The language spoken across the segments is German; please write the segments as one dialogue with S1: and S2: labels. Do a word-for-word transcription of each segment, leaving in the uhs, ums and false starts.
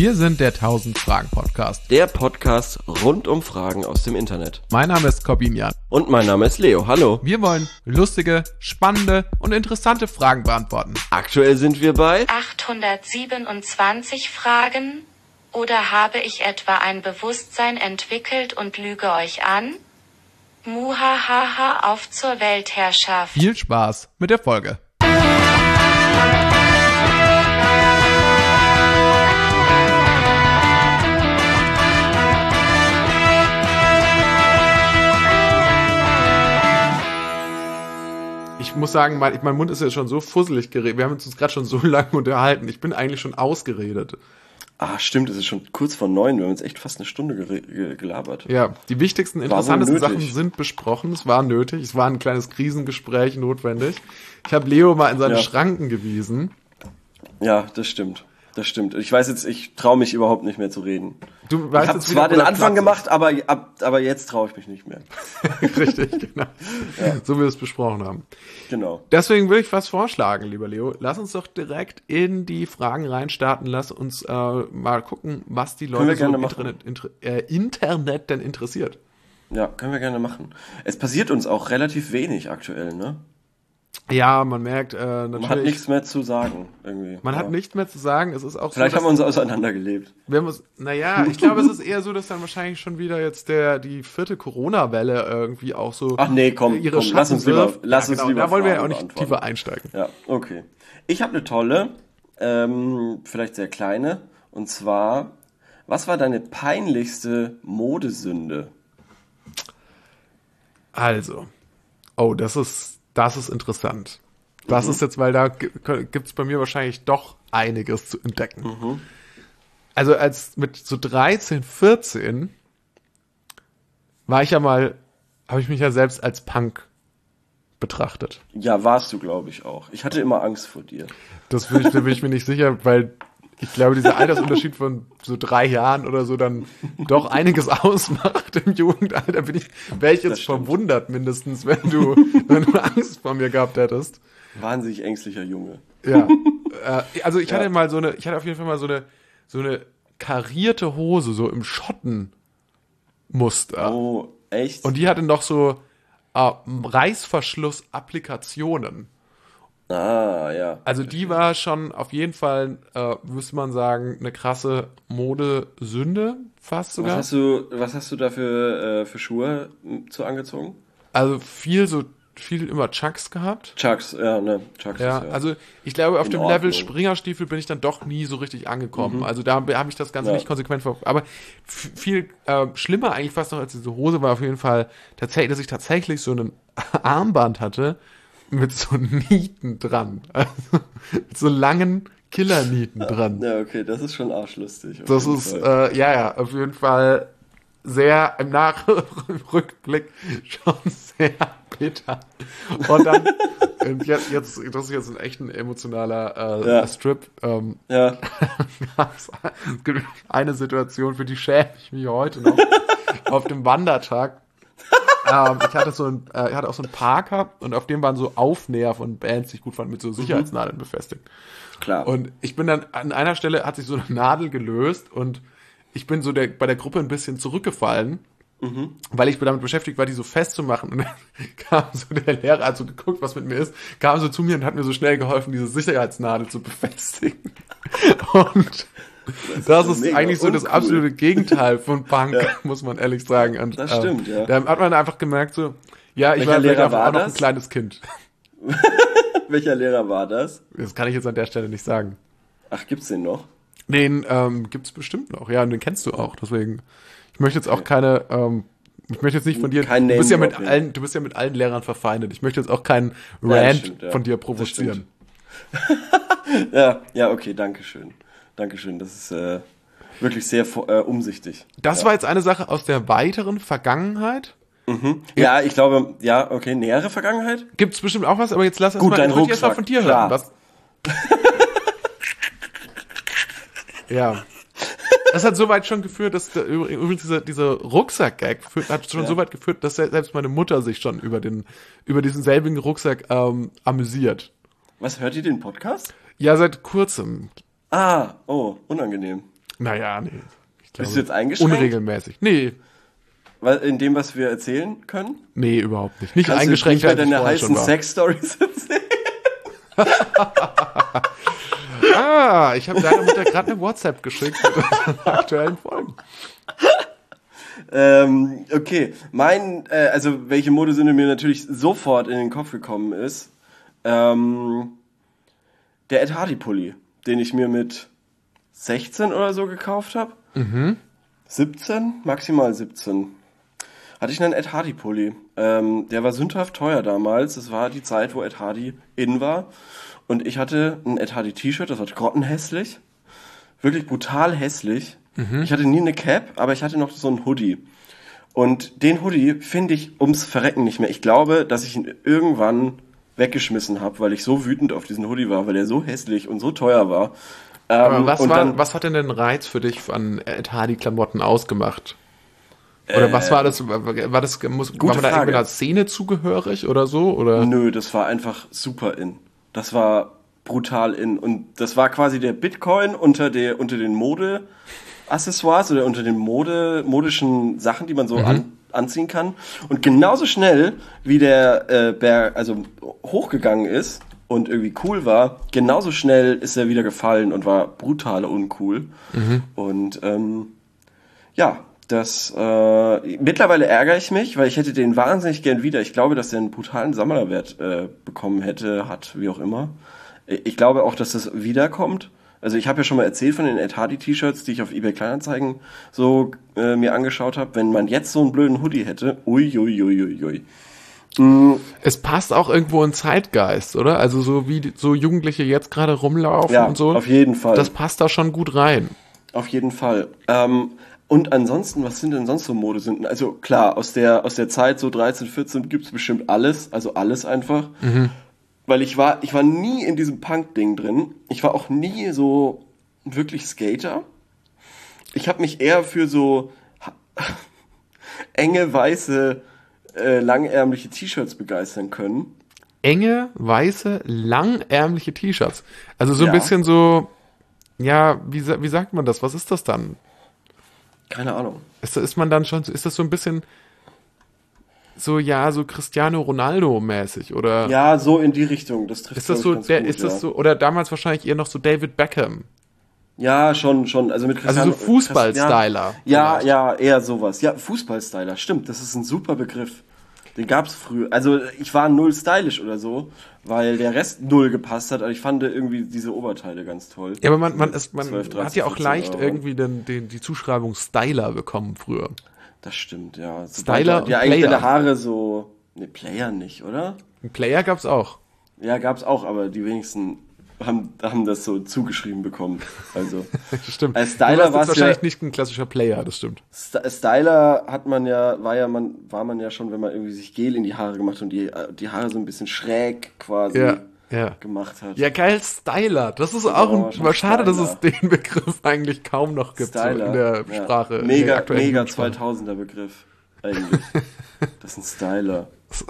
S1: Wir sind der tausend-Fragen-Podcast.
S2: Der Podcast rund um Fragen aus dem Internet.
S1: Mein Name ist Corbinian.
S2: Und mein Name ist Leo. Hallo.
S1: Wir wollen lustige, spannende und interessante Fragen beantworten.
S2: Aktuell sind wir bei
S3: achthundertsiebenundzwanzig Fragen. Oder habe ich etwa ein Bewusstsein entwickelt und lüge euch an? Muhahaha, auf zur Weltherrschaft.
S1: Viel Spaß mit der Folge. Ich muss sagen, mein, mein Mund ist ja schon so fusselig geredet. Wir haben uns gerade schon so lange unterhalten. Ich bin eigentlich schon ausgeredet.
S2: Ah, stimmt, es ist schon kurz vor neun. Wir haben jetzt echt fast eine Stunde ge- gelabert.
S1: Ja, die wichtigsten, interessantesten Sachen sind besprochen. Es war nötig. Es war ein kleines Krisengespräch notwendig. Ich habe Leo mal in seine
S2: ja.
S1: Schranken gewiesen.
S2: Ja, das stimmt. Das stimmt. Ich weiß jetzt, ich traue mich überhaupt nicht mehr zu reden.
S1: Du weißt
S2: ich habe
S1: jetzt
S2: zwar den Anfang
S1: Platz
S2: gemacht, aber, ab, aber jetzt traue ich mich nicht mehr.
S1: Richtig, genau. Ja. So wie wir es besprochen haben.
S2: Genau.
S1: Deswegen würde ich was vorschlagen, lieber Leo. Lass uns doch direkt in die Fragen reinstarten. Lass uns äh, mal gucken, was die Leute so im Internet, inter, äh, Internet denn interessiert.
S2: Ja, können wir gerne machen. Es passiert uns auch relativ wenig aktuell, ne?
S1: Ja, man merkt äh, natürlich...
S2: Man hat nichts mehr zu sagen, irgendwie.
S1: Man
S2: ja.
S1: hat nichts mehr zu sagen, es ist auch
S2: Vielleicht
S1: so,
S2: haben wir uns auseinandergelebt.
S1: Wir haben uns, naja, ich glaube, es ist eher so, dass dann wahrscheinlich schon wieder jetzt der die vierte Corona-Welle irgendwie auch so
S2: Ach nee, komm,
S1: ihre
S2: komm lass uns lieber, lass
S1: ja,
S2: uns
S1: genau,
S2: lieber
S1: da wollen wir ja auch
S2: Fragen
S1: nicht tiefer einsteigen.
S2: Ja, okay. Ich habe eine tolle, ähm, vielleicht sehr kleine, und zwar, was war deine peinlichste Modesünde?
S1: Also, oh, das ist, das ist interessant. Das mhm. ist jetzt, weil da g- gibt's bei mir wahrscheinlich doch einiges zu entdecken.
S2: Mhm.
S1: Also als mit so dreizehn, vierzehn war ich ja mal, habe ich mich ja selbst als Punk betrachtet.
S2: Ja, warst du, glaube ich, auch. Ich hatte immer Angst vor dir.
S1: Das bin ich, da bin ich mir nicht sicher, weil ich glaube, dieser Altersunterschied von so drei Jahren oder so dann doch einiges ausmacht im Jugendalter. Bin ich, wäre ich jetzt verwundert mindestens, wenn du, wenn du Angst vor mir gehabt hättest.
S2: Wahnsinnig ängstlicher Junge.
S1: Ja. äh, also ich hatte
S2: ja.
S1: mal so eine, ich hatte auf jeden Fall mal so eine, so eine karierte Hose, so im Schottenmuster.
S2: Oh, echt?
S1: Und die hatte noch so äh, Reißverschluss-Applikationen.
S2: Ah, ja.
S1: Also die war schon auf jeden Fall, äh, müsste man sagen, eine krasse Modesünde, fast sogar.
S2: Was hast du, was hast du da für, äh, für Schuhe zu angezogen?
S1: Also viel so, viel immer Chucks gehabt.
S2: Chucks, ja, ne, Chucks.
S1: Ja,
S2: ist ja
S1: also ich glaube, auf
S2: in
S1: dem
S2: Ordnung.
S1: Level Springerstiefel bin ich dann doch nie so richtig angekommen.
S2: Mhm.
S1: Also da habe ich das Ganze
S2: Ja.
S1: nicht konsequent verfolgt. Aber f- viel äh, schlimmer eigentlich fast noch als diese Hose war auf jeden Fall tatsächlich, dass ich tatsächlich so ein Armband hatte mit so Nieten dran. Also mit so langen Killernieten dran.
S2: Ja, okay, das ist schon arschlustig. auf
S1: Das
S2: jeden
S1: ist,
S2: Fall.
S1: äh, ja, ja, auf jeden Fall sehr, im Nachrückblick schon sehr bitter. Und dann, und jetzt, jetzt, das ist jetzt ein echt ein emotionaler äh,
S2: Ja.
S1: Strip. Ähm,
S2: Ja,
S1: es gibt eine Situation, für die schäme ich mich heute noch. Auf dem Wandertag. ähm, ich hatte so ein, äh, ich hatte auch so einen Parker und auf dem waren so Aufnäher von Bands, die ich gut fand, mit so Sicherheitsnadeln befestigt.
S2: klar.
S1: Und ich bin dann, an einer Stelle hat sich so eine Nadel gelöst und ich bin so der, bei der Gruppe ein bisschen zurückgefallen, mhm. weil ich damit beschäftigt war, die so festzumachen. Und dann kam so der Lehrer, hat so geguckt, was mit mir ist, kam so zu mir und hat mir so schnell geholfen, diese Sicherheitsnadel zu befestigen. Und das, das ist, ist eigentlich so das absolute Gegenteil von Punk, ja. muss man ehrlich sagen. Und,
S2: das stimmt,
S1: ähm,
S2: ja.
S1: Da hat man einfach gemerkt, so, ja, ich
S2: Welcher
S1: war
S2: Lehrer
S1: vielleicht
S2: war
S1: auch noch
S2: das?
S1: ein kleines Kind.
S2: Welcher Lehrer war das?
S1: Das kann ich jetzt an der Stelle nicht sagen.
S2: Ach, gibt's den noch?
S1: Den ähm, gibt's bestimmt noch, ja, und den kennst du auch, deswegen. Ich möchte jetzt auch keine, ähm, ich möchte jetzt nicht von dir,
S2: Kein
S1: du bist ja mit
S2: Name-Dropping.
S1: allen, du bist ja mit allen Lehrern verfeindet. Ich möchte jetzt auch keinen
S2: Ja, das
S1: Rant
S2: stimmt, ja.
S1: von dir
S2: Das
S1: provozieren.
S2: Ja, ja, okay, danke schön. Dankeschön, das ist äh, wirklich sehr äh, umsichtig.
S1: Das
S2: ja.
S1: war jetzt eine Sache aus der weiteren Vergangenheit.
S2: Mhm. Ja, ich glaube, ja, okay, nähere Vergangenheit?
S1: Gibt's bestimmt auch was, aber jetzt lass erst
S2: Gut,
S1: mal,
S2: dein
S1: ich möchte erst mal
S2: Rucksack,
S1: von dir
S2: klar.
S1: hören. Was? Ja. Das hat so weit schon geführt, dass der, übrigens dieser, dieser Rucksack-Gag führt, hat schon
S2: Ja.
S1: so weit geführt, dass selbst meine Mutter sich schon über den über diesen selbigen Rucksack ähm, amüsiert.
S2: Was, hört ihr den Podcast?
S1: Ja, seit kurzem.
S2: Ah, oh, unangenehm.
S1: Naja, nee. Ich glaube,
S2: Bist du jetzt eingeschränkt?
S1: Unregelmäßig. Nee.
S2: In dem, was wir erzählen können?
S1: Nee, überhaupt nicht. Nicht
S2: Kannst
S1: eingeschränkt,
S2: du nicht bei
S1: als ich
S2: deiner
S1: vorher schon
S2: heißen
S1: war.
S2: Sex-Stories erzählen?
S1: Ah, ich habe deiner Mutter gerade eine WhatsApp geschickt mit unseren aktuellen Folgen.
S2: Ähm, okay, mein, äh, also welche Modesünde mir natürlich sofort in den Kopf gekommen ist, ähm, der Ed Hardy Pulli, den ich mir mit sechzehn oder so gekauft habe.
S1: Mhm.
S2: siebzehn, maximal siebzehn. Hatte ich einen Ed Hardy Pulli. Ähm, der war sündhaft teuer damals. Das war die Zeit, wo Ed Hardy in war. Und ich hatte ein Ed Hardy T-Shirt, das war grottenhässlich. Wirklich brutal hässlich. Mhm. Ich hatte nie eine Cap, aber ich hatte noch so einen Hoodie. Und den Hoodie finde ich ums Verrecken nicht mehr. Ich glaube, dass ich ihn irgendwann weggeschmissen habe, weil ich so wütend auf diesen Hoodie war, weil er so hässlich und so teuer war. Ähm,
S1: Aber was,
S2: und
S1: war,
S2: dann,
S1: was hat denn den Reiz für dich an Ed Hardy Klamotten ausgemacht? Oder äh, was war das? War das muss, war man da irgendwie einer Szene zugehörig oder so? Oder?
S2: Nö, das war einfach super in. Das war brutal in. Und das war quasi der Bitcoin unter der unter den Mode-Accessoires oder unter den Mode, modischen Sachen, die man so mhm. an, anziehen kann. Und genauso schnell, wie der äh, Berg also hochgegangen ist und irgendwie cool war, genauso schnell ist er wieder gefallen und war brutal uncool. Mhm. Und ähm, ja, das äh, mittlerweile ärgere ich mich, weil ich hätte den wahnsinnig gern wieder. Ich glaube, dass er einen brutalen Sammlerwert äh, bekommen hätte, hat, wie auch immer. Ich glaube auch, dass das wiederkommt. Also ich habe ja schon mal erzählt von den Ed Hardy T-Shirts, die ich auf eBay Kleinanzeigen so äh, mir angeschaut habe. Wenn man jetzt so einen blöden Hoodie hätte, ui, ui, ui, ui, ui. Mhm.
S1: Es passt auch irgendwo in Zeitgeist, oder? Also so wie so Jugendliche jetzt gerade rumlaufen
S2: ja,
S1: und so.
S2: Auf jeden Fall.
S1: Das passt da schon gut rein.
S2: Auf jeden Fall. Ähm, und ansonsten, was sind denn sonst so Modesünden? Also klar, aus der aus der Zeit so dreizehn, vierzehn gibt's bestimmt alles, also alles einfach. Mhm. Weil ich war ich war nie in diesem Punk-Ding drin. Ich war auch nie so wirklich Skater. Ich habe mich eher für so enge weiße äh, langärmliche T-Shirts begeistern können.
S1: Enge weiße langärmliche T-Shirts. Also so ein
S2: Ja.
S1: bisschen so, ja, wie sa- wie sagt man das? Was ist das dann?
S2: Keine Ahnung.
S1: Ist, ist man dann schon, ist das so ein bisschen so, ja, so Cristiano Ronaldo-mäßig, oder?
S2: Ja, so in die Richtung. Das trifft
S1: Ist das
S2: glaub
S1: so,
S2: ich, ganz
S1: der,
S2: gut,
S1: ist
S2: ja.
S1: das so, oder damals wahrscheinlich eher noch so David Beckham?
S2: Ja, schon, schon. Also mit
S1: Also so
S2: Cristiano-
S1: Fußball-Styler.
S2: Ja,
S1: vielleicht.
S2: ja, eher sowas. Ja, Fußball-Styler, stimmt. Das ist ein super Begriff. Den gab's früher. Also ich war null stylisch oder so, weil der Rest null gepasst hat. Aber ich fand irgendwie diese Oberteile ganz toll.
S1: Ja, aber man, man, ist, man
S2: zwölf, dreizehn,
S1: hat ja auch
S2: vierzehn
S1: leicht
S2: Euro.
S1: irgendwie den, den, die Zuschreibung Styler bekommen früher.
S2: Das stimmt, ja.
S1: Styler
S2: die
S1: und
S2: eigentlich
S1: Player.
S2: deine Haare so. Ne, Player nicht, oder?
S1: Ein Player gab's auch.
S2: Ja, gab's auch, aber die wenigsten haben, haben das so zugeschrieben bekommen. Also
S1: Stimmt.
S2: als
S1: Du
S2: Styler
S1: warst
S2: war
S1: jetzt
S2: es ja.
S1: wahrscheinlich nicht ein klassischer Player, das stimmt.
S2: St- Styler hat man ja, war ja man, war man ja schon, wenn man irgendwie sich Gel in die Haare gemacht hat und die, die Haare so ein bisschen schräg quasi
S1: Ja, ja.
S2: gemacht hat.
S1: Ja, geil, Styler. Das ist auch
S2: Oh,
S1: ein,
S2: schon
S1: aber schade, dass
S2: Styler.
S1: es den Begriff eigentlich kaum noch gibt so
S2: Styler.
S1: in der
S2: ja.
S1: Sprache. in
S2: Mega,
S1: der aktuellen
S2: mega
S1: Jugendsprache.
S2: zweitausender Begriff eigentlich. Das ist ein Styler.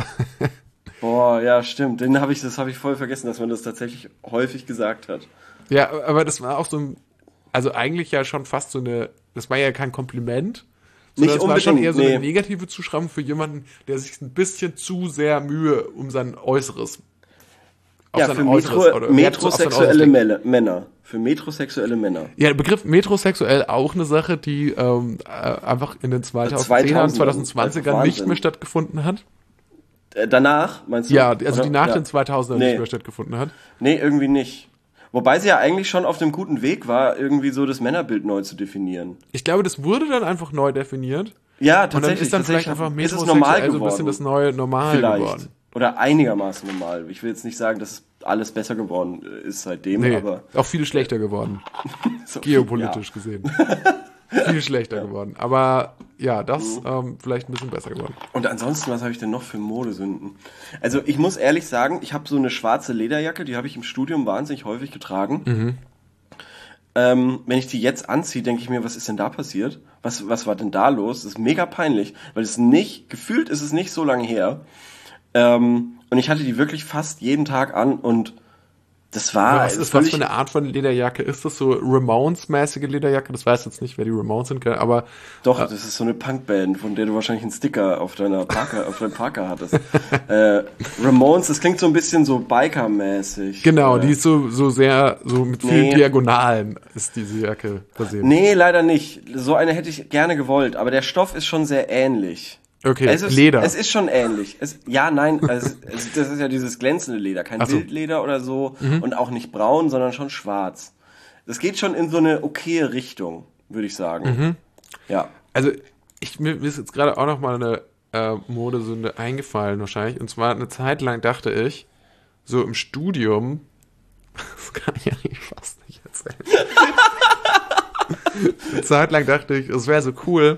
S2: Boah, ja, stimmt. Den habe ich, das habe ich voll vergessen, dass man das tatsächlich häufig gesagt hat.
S1: Ja, aber das war auch so ein, also eigentlich ja schon fast so eine, das war ja kein Kompliment, sondern
S2: Nicht
S1: es war schon
S2: unbedingt,
S1: eher so
S2: nee.
S1: eine negative Zuschreibung für jemanden, der sich ein bisschen zu sehr Mühe um sein Äußeres, auf
S2: Ja,
S1: sein
S2: für
S1: Äußeres
S2: metro,
S1: oder Wert auf sein
S2: metrosexuelle
S1: Äußeres legt.
S2: Männer. Männer. Für metrosexuelle Männer.
S1: Ja, der Begriff metrosexuell auch eine Sache, die ähm, äh, einfach in den zweitausendzehnern,
S2: zweitausender,
S1: zweitausendzwanzigern
S2: Wahnsinn.
S1: nicht mehr stattgefunden hat.
S2: Äh, danach, meinst du?
S1: Ja, also
S2: Oder?
S1: die nach
S2: ja.
S1: den zweitausendern
S2: Nee.
S1: nicht mehr stattgefunden hat.
S2: Nee, irgendwie nicht. Wobei sie ja eigentlich schon auf einem guten Weg war, irgendwie so das Männerbild neu zu definieren.
S1: Ich glaube, das wurde dann einfach neu definiert.
S2: Ja,
S1: Und dann
S2: tatsächlich.
S1: ist dann vielleicht
S2: tatsächlich
S1: einfach
S2: ist es normal
S1: metrosexuell so ein
S2: geworden.
S1: bisschen das neue Normal
S2: Vielleicht.
S1: geworden.
S2: Oder einigermaßen normal. Ich will jetzt nicht sagen, dass es alles besser geworden ist seitdem,
S1: Nee,
S2: aber
S1: auch viel schlechter geworden,
S2: so,
S1: geopolitisch gesehen. Viel schlechter geworden. Aber ja, das ähm, vielleicht ein bisschen besser geworden.
S2: Ja. Und ansonsten, was habe ich denn noch für Modesünden? Also ich muss ehrlich sagen, ich habe so eine schwarze Lederjacke, die habe ich im Studium wahnsinnig häufig getragen.
S1: Mhm.
S2: Ähm, wenn ich die jetzt anziehe, denke ich mir, was ist denn da passiert? Was, was war denn da los? Das ist mega peinlich, weil es nicht, gefühlt ist es nicht so lange her. Ähm, und ich hatte die wirklich fast jeden Tag an und Das war...
S1: Was ist das für eine Art von Lederjacke? Ist das so Ramones-mäßige Lederjacke? Das weiß jetzt nicht, wer die Ramones sind, aber...
S2: Doch, äh, das ist so eine Punkband, von der du wahrscheinlich einen Sticker auf deiner Parker, auf deinem Parker hattest. äh, Ramones, das klingt so ein bisschen so Biker-mäßig.
S1: Genau,
S2: äh,
S1: die ist so, so sehr, so mit vielen nee. Diagonalen ist diese Jacke versehen.
S2: Nee, leider nicht. So eine hätte ich gerne gewollt, aber der Stoff ist schon sehr ähnlich.
S1: Okay,
S2: es ist,
S1: Leder.
S2: Es ist schon ähnlich. Es, ja, nein, es, es, das ist ja dieses glänzende Leder, kein so. Wildleder oder so mhm. und auch nicht braun, sondern schon schwarz. Das geht schon in so eine okaye Richtung, würde ich sagen. Mhm. Ja.
S1: Also, ich, mir ist jetzt gerade auch noch mal eine äh, Modesünde eingefallen wahrscheinlich. Und zwar eine Zeit lang dachte ich, so im Studium, das kann ich eigentlich fast nicht erzählen. Eine Zeit lang dachte ich, es wäre so cool,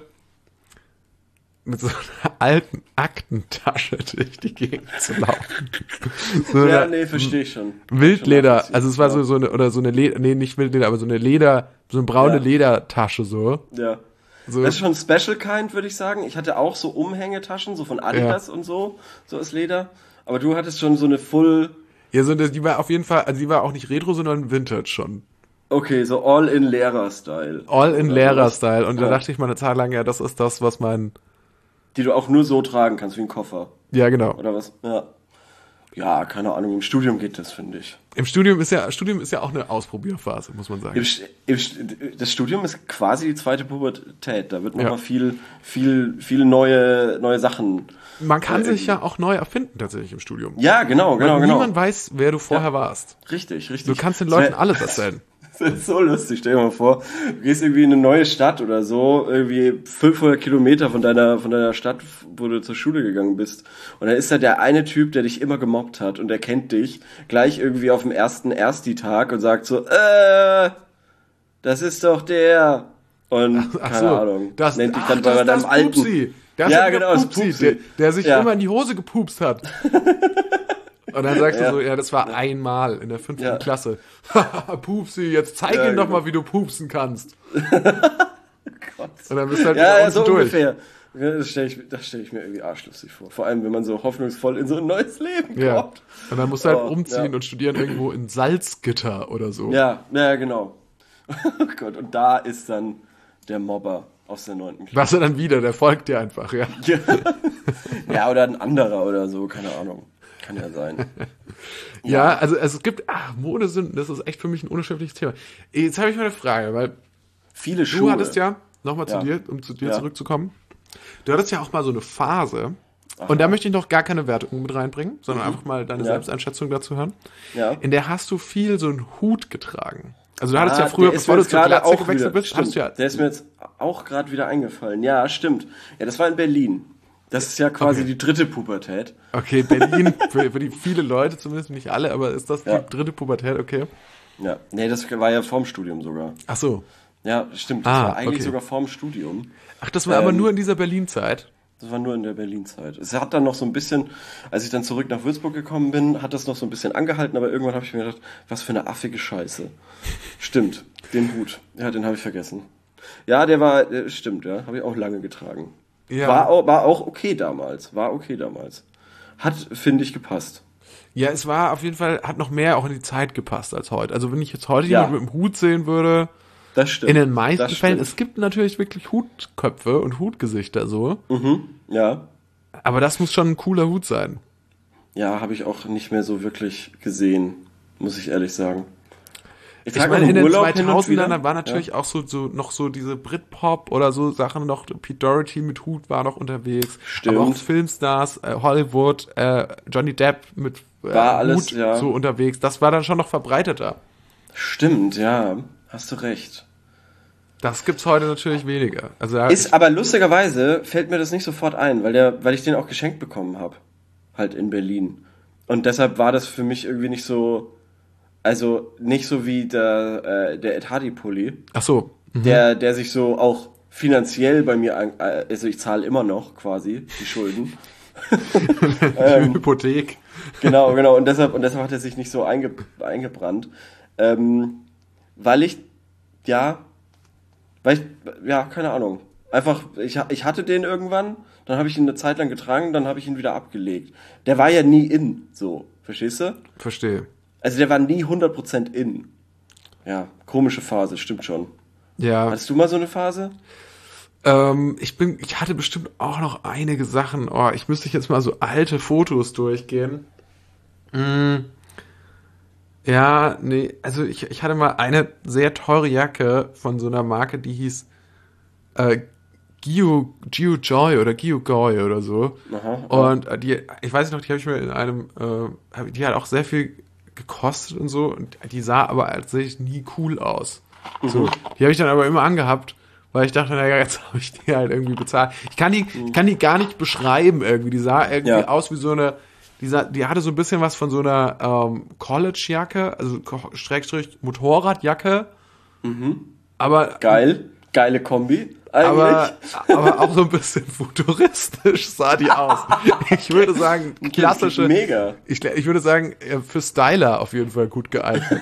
S1: mit so einer alten Aktentasche durch die Gegend zu laufen.
S2: So ja, nee, verstehe ich schon.
S1: Wildleder, schon also es war so, so eine, oder so eine Leder, nee, nicht Wildleder, aber so eine Leder, so eine braune ja. Ledertasche so.
S2: Ja. So. Das ist schon Special Kind, würde ich sagen. Ich hatte auch so Umhängetaschen, so von Adidas ja. und so, so aus Leder. Aber du hattest schon so eine Full...
S1: Ja, so eine, die war auf jeden Fall, also die war auch nicht Retro, sondern Vintage schon.
S2: Okay, so All-in-Lehrer-Style.
S1: All-in-Lehrer-Style. Und ja. da dachte ich mal eine Zeit lang, ja, das ist das, was mein...
S2: Die du auch nur so tragen kannst, wie ein Koffer.
S1: Ja, genau.
S2: Oder was? Ja. Ja, keine Ahnung, im Studium geht das, finde ich.
S1: Im Studium ist ja, Studium ist ja auch eine Ausprobierphase, muss man sagen.
S2: Im, im, das Studium ist quasi die zweite Pubertät. Da wird nochmal ja. viel, viel, viel neue, neue Sachen.
S1: Man kann äh, sich ja auch neu erfinden, tatsächlich im Studium.
S2: Ja, genau, genau,
S1: Weil
S2: genau.
S1: Niemand weiß, wer du vorher
S2: ja.
S1: warst.
S2: Richtig, richtig.
S1: Du kannst den Leuten alles erzählen.
S2: Das ist so lustig, stell dir mal vor, du gehst irgendwie in eine neue Stadt oder so, irgendwie fünfhundert Kilometer von deiner, von deiner Stadt, wo du zur Schule gegangen bist. Und dann ist da der eine Typ, der dich immer gemobbt hat und der kennt dich, gleich irgendwie auf dem ersten Ersti-Tag und sagt so, äh, das ist doch der. Und, ach, ach keine so, Ahnung,
S1: das,
S2: nennt dich
S1: ach,
S2: dann bei deinem alten.
S1: Pupsi. Das
S2: ja,
S1: ist
S2: genau, das
S1: Pupsi, der, der sich
S2: ja.
S1: immer in die Hose gepupst hat. Und dann sagst ja. du so, ja, das war einmal in der fünften ja. Klasse. Pupsi, jetzt zeig ja, ihm doch genau. mal, wie du pupsen kannst.
S2: Gott. Und dann bist du halt ja, ja, so durch. Ungefähr. Das stelle ich, stell ich mir irgendwie arschlustig vor. Vor allem, wenn man so hoffnungsvoll in so ein neues Leben kommt.
S1: Ja. Und dann musst du halt
S2: oh,
S1: umziehen
S2: ja.
S1: und studieren irgendwo in Salzgitter oder so.
S2: Ja, ja, genau. Oh Gott, und da ist dann der Mobber aus der neunten Klasse.
S1: Was er dann wieder, der folgt dir einfach, ja.
S2: Ja, ja oder ein anderer oder so, keine Ahnung. Kann ja sein.
S1: Ja, ja, also es gibt, ach, Modesünden, das ist echt für mich ein unschädliches Thema. Jetzt habe ich mal eine Frage, weil
S2: viele Schuhe.
S1: Du hattest ja, nochmal zu
S2: ja.
S1: dir, um zu dir
S2: ja.
S1: zurückzukommen, du hattest ja auch mal so eine Phase,
S2: Aha.
S1: und da möchte ich noch gar keine Wertung mit reinbringen, sondern
S2: mhm.
S1: einfach mal deine
S2: ja.
S1: Selbsteinschätzung dazu hören.
S2: Ja.
S1: In der hast du viel so einen Hut getragen. Also du hattest
S2: ah,
S1: ja früher, bevor du zur Glatze gewechselt bist,
S2: stimmt.
S1: hast du ja...
S2: Der ist mir jetzt auch gerade wieder eingefallen. Ja, stimmt. Ja, das war in Berlin. Das ist ja quasi okay. die dritte Pubertät.
S1: Okay, Berlin, für, für die viele Leute, zumindest nicht alle, aber ist das
S2: ja.
S1: die dritte Pubertät, okay?
S2: Ja, nee, das war ja vorm Studium sogar.
S1: Ach so.
S2: Ja, stimmt, das
S1: ah,
S2: war eigentlich
S1: okay.
S2: sogar vorm Studium.
S1: Ach, das war ähm, aber nur in dieser Berlin-Zeit?
S2: Das war nur in der Berlin-Zeit. Es hat dann noch so ein bisschen, als ich dann zurück nach Würzburg gekommen bin, hat das noch so ein bisschen angehalten, aber irgendwann habe ich mir gedacht, was für eine affige Scheiße. Stimmt, den Hut, ja, den habe ich vergessen. Ja, der war, der, stimmt, ja, habe ich auch lange getragen. Ja. War, auch, war auch okay damals, war okay damals. Hat, finde ich, gepasst.
S1: Ja, es war auf jeden Fall, hat noch mehr auch in die Zeit gepasst als heute. Also wenn ich jetzt heute
S2: ja.
S1: jemanden mit dem Hut sehen würde,
S2: das stimmt.
S1: in den meisten
S2: das
S1: Fällen,
S2: stimmt.
S1: es gibt natürlich wirklich Hutköpfe und Hutgesichter so.
S2: Mhm, ja.
S1: Aber das muss schon ein cooler Hut sein.
S2: Ja, habe ich auch nicht mehr so wirklich gesehen, muss ich ehrlich sagen.
S1: Ich, ich meine, in den zweitausendern war natürlich ja. auch so, so noch so diese Britpop oder so Sachen noch. Pete Doherty mit Hut war noch unterwegs.
S2: Stimmt.
S1: Aber auch Filmstars, äh, Hollywood, äh, Johnny Depp mit äh,
S2: war
S1: Hut
S2: alles, ja.
S1: so unterwegs. Das war dann schon noch verbreiteter.
S2: Stimmt, ja. Hast du recht.
S1: Das gibt's heute natürlich weniger. Also ja,
S2: ist aber lustigerweise fällt mir das nicht sofort ein, weil der, weil ich den auch geschenkt bekommen habe, halt in Berlin. Und deshalb war das für mich irgendwie nicht so, also nicht so wie der äh, der Ed Hardy Pulli.
S1: Ach so.
S2: Mhm. Der der sich so auch finanziell bei mir, an, also ich zahle immer noch quasi die Schulden.
S1: Die ähm, Hypothek.
S2: Genau, genau. Und deshalb und deshalb hat er sich nicht so einge, eingebrannt, ähm, weil ich ja Weil ich, ja, keine Ahnung. Einfach, ich, ich hatte den irgendwann, dann habe ich ihn eine Zeit lang getragen, dann habe ich ihn wieder abgelegt. Der war ja nie in, so. Verstehst du?
S1: Verstehe.
S2: Also der war nie hundert Prozent in. Ja, komische Phase, stimmt schon.
S1: Ja.
S2: Hattest du mal so eine Phase?
S1: Ähm, ich bin, ich hatte bestimmt auch noch einige Sachen. Oh, ich müsste jetzt mal so alte Fotos durchgehen. Mm. Ja, nee, also ich, ich hatte mal eine sehr teure Jacke von so einer Marke, die hieß äh, Gio, Gio Joy oder Gio Goy oder so.
S2: Aha, aha.
S1: Und äh, die, ich weiß noch, die habe ich mir in einem, äh, hab- die hat auch sehr viel gekostet und so. Und die sah aber tatsächlich nie cool aus. So, die habe ich dann aber immer angehabt, weil ich dachte, naja, jetzt habe ich die halt irgendwie bezahlt. Ich kann die, ich kann die gar nicht beschreiben irgendwie. Die sah irgendwie
S2: Ja.
S1: aus wie so eine, die, sah, die hatte so ein bisschen was von so einer ähm, College-Jacke, also Ko- Schrägstrich Motorradjacke. Aber,
S2: Geil, geile Kombi eigentlich.
S1: aber, aber auch so ein bisschen futuristisch sah die aus. Ich würde sagen, klassische,
S2: Mega.
S1: ich, ich würde sagen, äh, für Styler auf jeden Fall gut geeignet.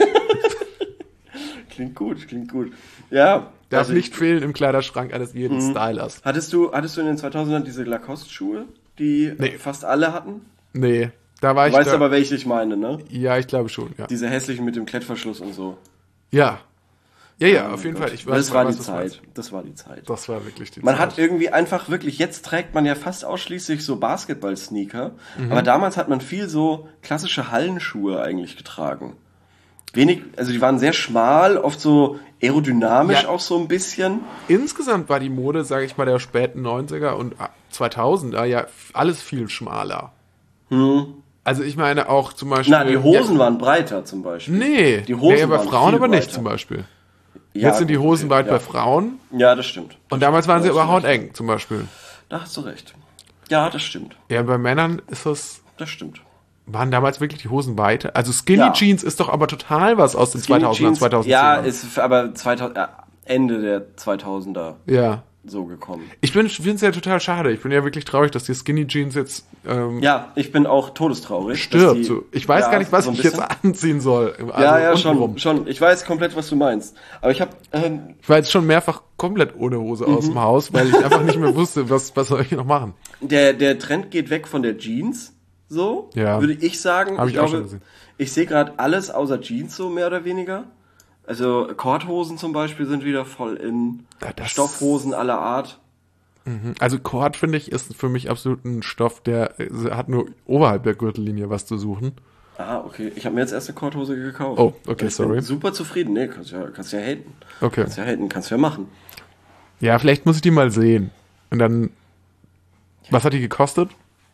S2: Klingt gut, klingt gut. Ja.
S1: Darf
S2: also
S1: nicht fehlen im Kleiderschrank eines jeden Stylers.
S2: Hattest du, hattest du in den zweitausendern diese Lacoste-Schuhe, die
S1: Nee.
S2: fast alle hatten?
S1: Nee, da war
S2: Du
S1: ich
S2: weißt
S1: da,
S2: aber, welche ich meine, ne?
S1: ja, ich glaube schon, ja.
S2: Diese hässlichen mit dem Klettverschluss und so.
S1: Ja. Ja, ja,
S2: Oh
S1: auf
S2: mein
S1: jeden
S2: Gott.
S1: Fall. Ich weiß,
S2: das war
S1: weiß,
S2: die
S1: was du meinst.
S2: Zeit. Das war die Zeit.
S1: Das war wirklich die
S2: Man
S1: Zeit.
S2: hat irgendwie einfach wirklich, jetzt trägt man ja fast ausschließlich so Basketball-Sneaker,
S1: Mhm.
S2: aber damals hat man viel so klassische Hallenschuhe eigentlich getragen. Wenig, also die waren sehr schmal, oft so aerodynamisch
S1: Ja.
S2: auch so ein bisschen.
S1: Insgesamt war die Mode, sage ich mal, der späten neunziger und zweitausender ja alles viel schmaler. Also ich meine auch zum Beispiel...
S2: Na, die Hosen waren breiter zum Beispiel.
S1: Nee,
S2: die Hosen
S1: nee, bei
S2: waren
S1: Frauen
S2: viel
S1: aber nicht
S2: breiter.
S1: zum Beispiel.
S2: Ja,
S1: Jetzt sind die
S2: gut,
S1: Hosen
S2: okay,
S1: weit
S2: ja.
S1: bei Frauen
S2: Ja, das stimmt.
S1: und damals waren sie
S2: Ja,
S1: aber
S2: das stimmt.
S1: hauteng zum Beispiel.
S2: Da hast du recht. Ja, das stimmt.
S1: Ja, bei Männern ist das...
S2: Das stimmt.
S1: Waren damals wirklich die Hosen weiter? Also Skinny
S2: Ja.
S1: Jeans ist doch aber total was aus den
S2: Skinny
S1: zweitausender,
S2: Jeans,
S1: zweitausendzehner.
S2: Ja, ist aber zweitausend, ja, Ende der zweitausender
S1: Ja.
S2: so gekommen.
S1: Ich bin, finde es ja total schade. Ich bin ja wirklich traurig, dass die Skinny Jeans jetzt ähm,
S2: Ja, ich bin auch todestraurig. dass
S1: stirbt.
S2: die-
S1: So. Ich weiß
S2: ja,
S1: gar nicht, was
S2: so ein
S1: ich jetzt
S2: bisschen.
S1: anziehen soll. Also
S2: Ja, ja,
S1: untenrum.
S2: schon, schon. Ich weiß komplett, was du meinst. Aber ich habe ähm,
S1: Ich war jetzt schon mehrfach komplett ohne Hose aus
S2: Mhm.
S1: dem Haus, weil ich einfach nicht mehr wusste, was, was soll ich noch machen.
S2: der der Trend geht weg von der Jeans, so
S1: Ja.
S2: würde ich sagen.
S1: Hab ich auch
S2: glaube,
S1: schon gesehen.
S2: ich sehe gerade alles außer Jeans so mehr oder weniger. Also Korthosen zum Beispiel sind wieder voll in.
S1: Ja, das-
S2: Stoffhosen aller Art.
S1: Also Cord, finde ich, ist für mich absolut ein Stoff, der äh, hat nur oberhalb der Gürtellinie was zu suchen.
S2: Ah, okay. Ich habe mir jetzt erst eine Korthose gekauft.
S1: Oh, okay,
S2: ich
S1: sorry.
S2: Bin super zufrieden. Nee, kannst ja, kannst ja haten.
S1: Okay.
S2: Kannst ja haten, kannst ja machen.
S1: Ja, vielleicht muss ich die mal sehen. Und dann, was hat die gekostet?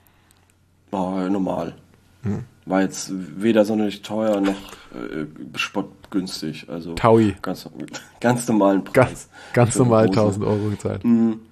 S2: Oh, normal.
S1: Hm.
S2: War jetzt weder sonderlich teuer noch äh, spottgünstig. Also
S1: Taui.
S2: Ganz, ganz normalen Preis.
S1: Ganz, ganz
S2: für eine
S1: normal
S2: Hose.
S1: tausend Euro gezahlt.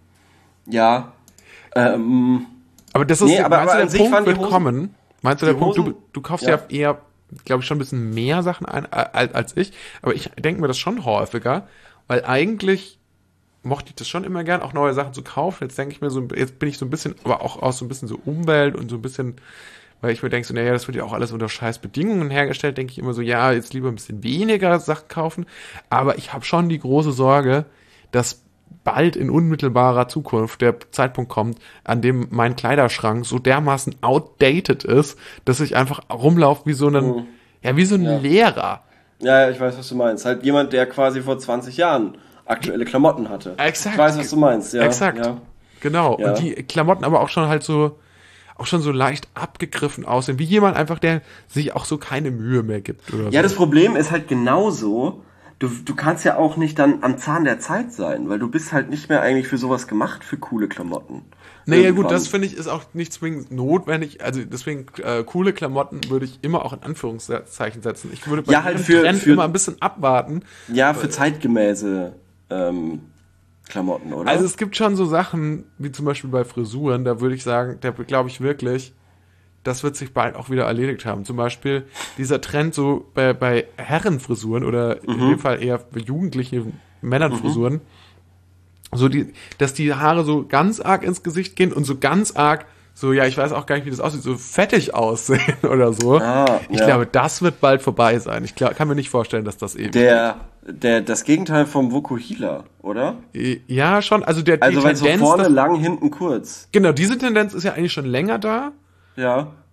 S2: Ja. Ähm,
S1: Aber das ist,
S2: Nee, aber-
S1: meinst
S2: aber
S1: du,
S2: an
S1: der
S2: sich
S1: Punkt
S2: waren die
S1: wird
S2: Hosen-
S1: kommen? Meinst du, der
S2: die
S1: Punkt, du,
S2: Hosen-
S1: du kaufst
S2: ja.
S1: ja, eher, glaube ich, schon ein bisschen mehr Sachen ein äh, als, als ich, aber ich denke mir das schon häufiger, weil eigentlich mochte ich das schon immer gern, auch neue Sachen zu kaufen. Jetzt denke ich mir so, jetzt bin ich so ein bisschen, aber auch aus so ein bisschen so Umwelt und so ein bisschen, weil ich mir denke so, naja, das wird ja auch alles unter scheiß Bedingungen hergestellt, denke ich immer so, ja, jetzt lieber ein bisschen weniger Sachen kaufen, aber ich habe schon die große Sorge, dass bald in unmittelbarer Zukunft der Zeitpunkt kommt, an dem mein Kleiderschrank so dermaßen outdated ist, dass ich einfach rumlaufe wie so ein,
S2: Mhm.
S1: ja, wie so ein
S2: Ja.
S1: Lehrer.
S2: ja, ja, ich weiß, was du meinst. Halt jemand, der quasi vor zwanzig Jahren aktuelle Klamotten hatte.
S1: Exakt.
S2: Ich weiß, was du meinst. Ja,
S1: Exakt.
S2: Ja.
S1: Genau.
S2: Ja.
S1: Und die Klamotten aber auch schon halt so, auch schon so leicht abgegriffen aussehen, wie jemand einfach, der sich auch so keine Mühe mehr gibt oder
S2: Ja,
S1: so.
S2: das Problem ist halt genauso, du, du kannst ja auch nicht dann am Zahn der Zeit sein, weil du bist halt nicht mehr eigentlich für sowas gemacht, für coole Klamotten.
S1: Naja, gut,
S2: Irgendwann.
S1: das finde ich ist auch nicht zwingend notwendig. Also deswegen äh, coole Klamotten würde ich immer auch in Anführungszeichen setzen. Ich würde bei
S2: Ja, halt
S1: jedem
S2: für-
S1: Trend
S2: für-
S1: immer ein bisschen abwarten.
S2: Ja, für zeitgemäße ähm, Klamotten, oder?
S1: Also es gibt schon so Sachen, wie zum Beispiel bei Frisuren, da würde ich sagen, da glaube ich wirklich, das wird sich bald auch wieder erledigt haben. Zum Beispiel dieser Trend so bei, bei Herrenfrisuren oder in dem Fall eher bei jugendlichen Männernfrisuren, so die, dass die Haare so ganz arg ins Gesicht gehen und so ganz arg so, ja, ich weiß auch gar nicht, wie das aussieht, so fettig aussehen oder so.
S2: Ah,
S1: ich
S2: ja.
S1: glaube, das wird bald vorbei sein. Ich glaub, kann mir nicht vorstellen, dass das eben...
S2: der, der, das Gegenteil vom Vokuhila, oder?
S1: Ja, schon. Also der
S2: Also
S1: die
S2: wenn so
S1: Tendenz,
S2: vorne
S1: dass-
S2: lang, hinten kurz.
S1: genau, diese Tendenz ist ja eigentlich schon länger da.
S2: Ja.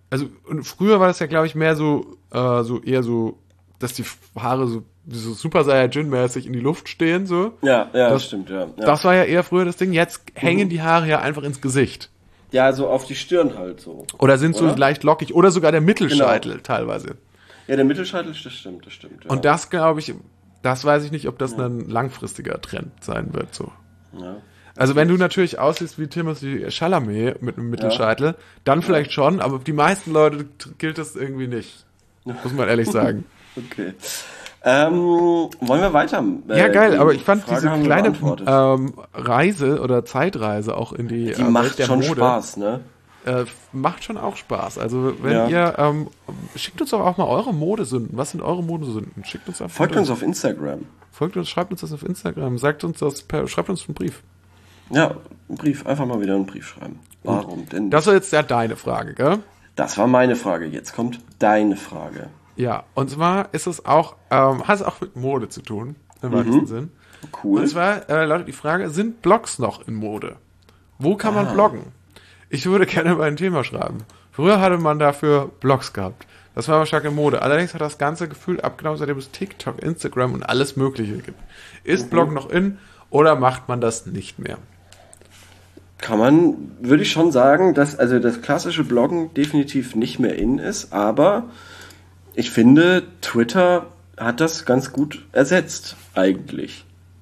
S1: also und früher war das ja, glaube ich, mehr so, äh, so eher so, dass die Haare so, so Super Saiyajin-mäßig in die Luft stehen, so.
S2: Ja, ja,
S1: das
S2: stimmt, ja. ja.
S1: Das war ja eher früher das Ding. Jetzt hängen die Haare ja einfach ins Gesicht.
S2: Ja, so auf die Stirn halt so.
S1: Oder sind
S2: Oder?
S1: so leicht lockig. Oder sogar der Mittelscheitel genau. teilweise.
S2: Ja, der Mittelscheitel, das stimmt, das stimmt. Ja.
S1: Und das, glaube ich, das weiß ich nicht, ob das ja. ein langfristiger Trend sein wird, so.
S2: Ja.
S1: Also wenn du natürlich aussiehst wie Timothée Chalamet mit einem Mittelscheitel, ja. dann vielleicht schon, aber für die meisten Leute gilt das irgendwie nicht. Muss man ehrlich sagen.
S2: Okay. Ähm, wollen wir weiter?
S1: Äh, ja, geil, aber ich fand Frage diese kleine ähm, Reise oder Zeitreise auch in die,
S2: die
S1: äh,
S2: macht
S1: Welt der
S2: schon
S1: Mode.
S2: Spaß, ne?
S1: Äh, macht schon auch Spaß. Also wenn
S2: ja.
S1: ihr, ähm, schickt uns doch auch mal eure Modesünden. Was sind eure Modesünden? Schickt uns
S2: Folgt uns auf Instagram.
S1: Folgt uns, schreibt uns das auf Instagram. Sagt uns das, per, schreibt uns einen Brief.
S2: Ja, einen Brief. Einfach mal wieder einen Brief schreiben. Warum
S1: Und
S2: denn?
S1: Das war jetzt ja deine Frage, gell?
S2: Das war meine Frage. Jetzt kommt deine Frage.
S1: Ja, und zwar ist es auch, ähm, hat es auch mit Mode zu tun, im mhm. weitesten Sinn.
S2: Cool.
S1: Und zwar äh, lautet die Frage, sind Blogs noch in Mode? Wo kann ah. man bloggen? Ich würde gerne über ein Thema schreiben. Früher hatte man dafür Blogs gehabt. Das war aber stark in Mode. Allerdings hat das ganze Gefühl abgenommen, seitdem es TikTok, Instagram und alles Mögliche gibt. Ist mhm. Blog noch in oder macht man das nicht mehr?
S2: Kann man, würde ich schon sagen, dass also das klassische Bloggen definitiv nicht mehr in ist, aber ich finde, Twitter hat das ganz gut ersetzt, eigentlich.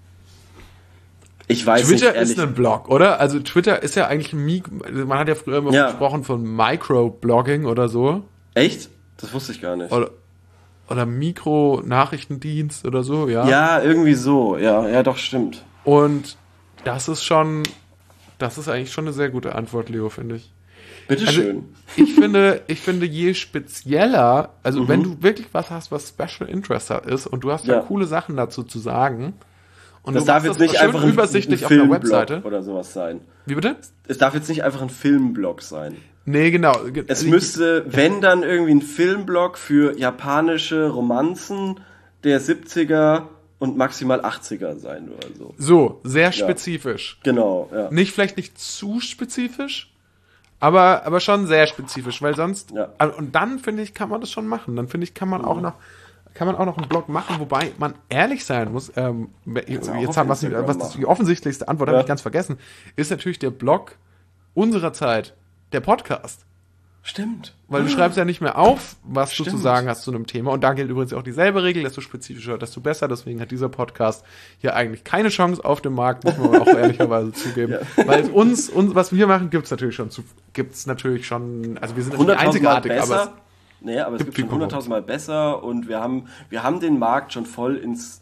S2: Ich weiß
S1: Twitter
S2: nicht, ehrlich.
S1: ist ein Blog, oder? Also Twitter ist ja eigentlich ein Mik- man hat ja früher immer
S2: ja.
S1: gesprochen von Microblogging oder so.
S2: Echt? Das wusste ich gar nicht.
S1: Oder, oder Mikro-Nachrichtendienst oder so, ja.
S2: Ja, irgendwie so, ja, ja, doch, stimmt.
S1: Und das ist schon, das ist eigentlich schon eine sehr gute Antwort, Leo, finde ich.
S2: Bitteschön.
S1: Also, ich finde, ich finde, je spezieller, also mhm. wenn du wirklich was hast, was Special Interest hat, ist und du hast ja, ja coole Sachen dazu zu sagen und
S2: das
S1: du
S2: darf jetzt nicht einfach ein,
S1: übersichtlich
S2: ein
S1: auf der Webseite
S2: oder sowas sein.
S1: Wie bitte?
S2: Es darf jetzt nicht einfach ein Filmblog sein.
S1: Nee, genau.
S2: Es müsste, wenn dann irgendwie ein Filmblog für japanische Romanzen der siebziger und maximal achtziger sein oder so.
S1: So, sehr spezifisch.
S2: Ja. Genau, ja.
S1: Nicht, vielleicht nicht zu spezifisch, aber, aber schon sehr spezifisch, weil sonst,
S2: ja.
S1: und dann finde ich, kann man das schon machen. Dann finde ich, kann man auch noch, kann man auch noch einen Blog machen, wobei man ehrlich sein muss, ähm, jetzt haben was, was das die offensichtlichste Antwort, ja. habe ich ganz vergessen, ist natürlich der Blog unserer Zeit, der Podcast.
S2: Stimmt.
S1: Weil du schreibst ja nicht mehr auf, was
S2: Stimmt.
S1: du zu sagen hast zu einem Thema. Und da gilt übrigens auch dieselbe Regel, desto spezifischer, desto besser. Deswegen hat dieser Podcast hier eigentlich keine Chance auf dem Markt, muss man auch ehrlicherweise zugeben. Ja. Weil uns, uns, was wir machen, gibt's natürlich schon, zu, gibt's natürlich schon, also wir sind natürlich einzigartig,
S2: besser.
S1: aber es,
S2: nee, aber es gibt schon hunderttausend Mal besser und wir haben, wir haben den Markt schon voll ins,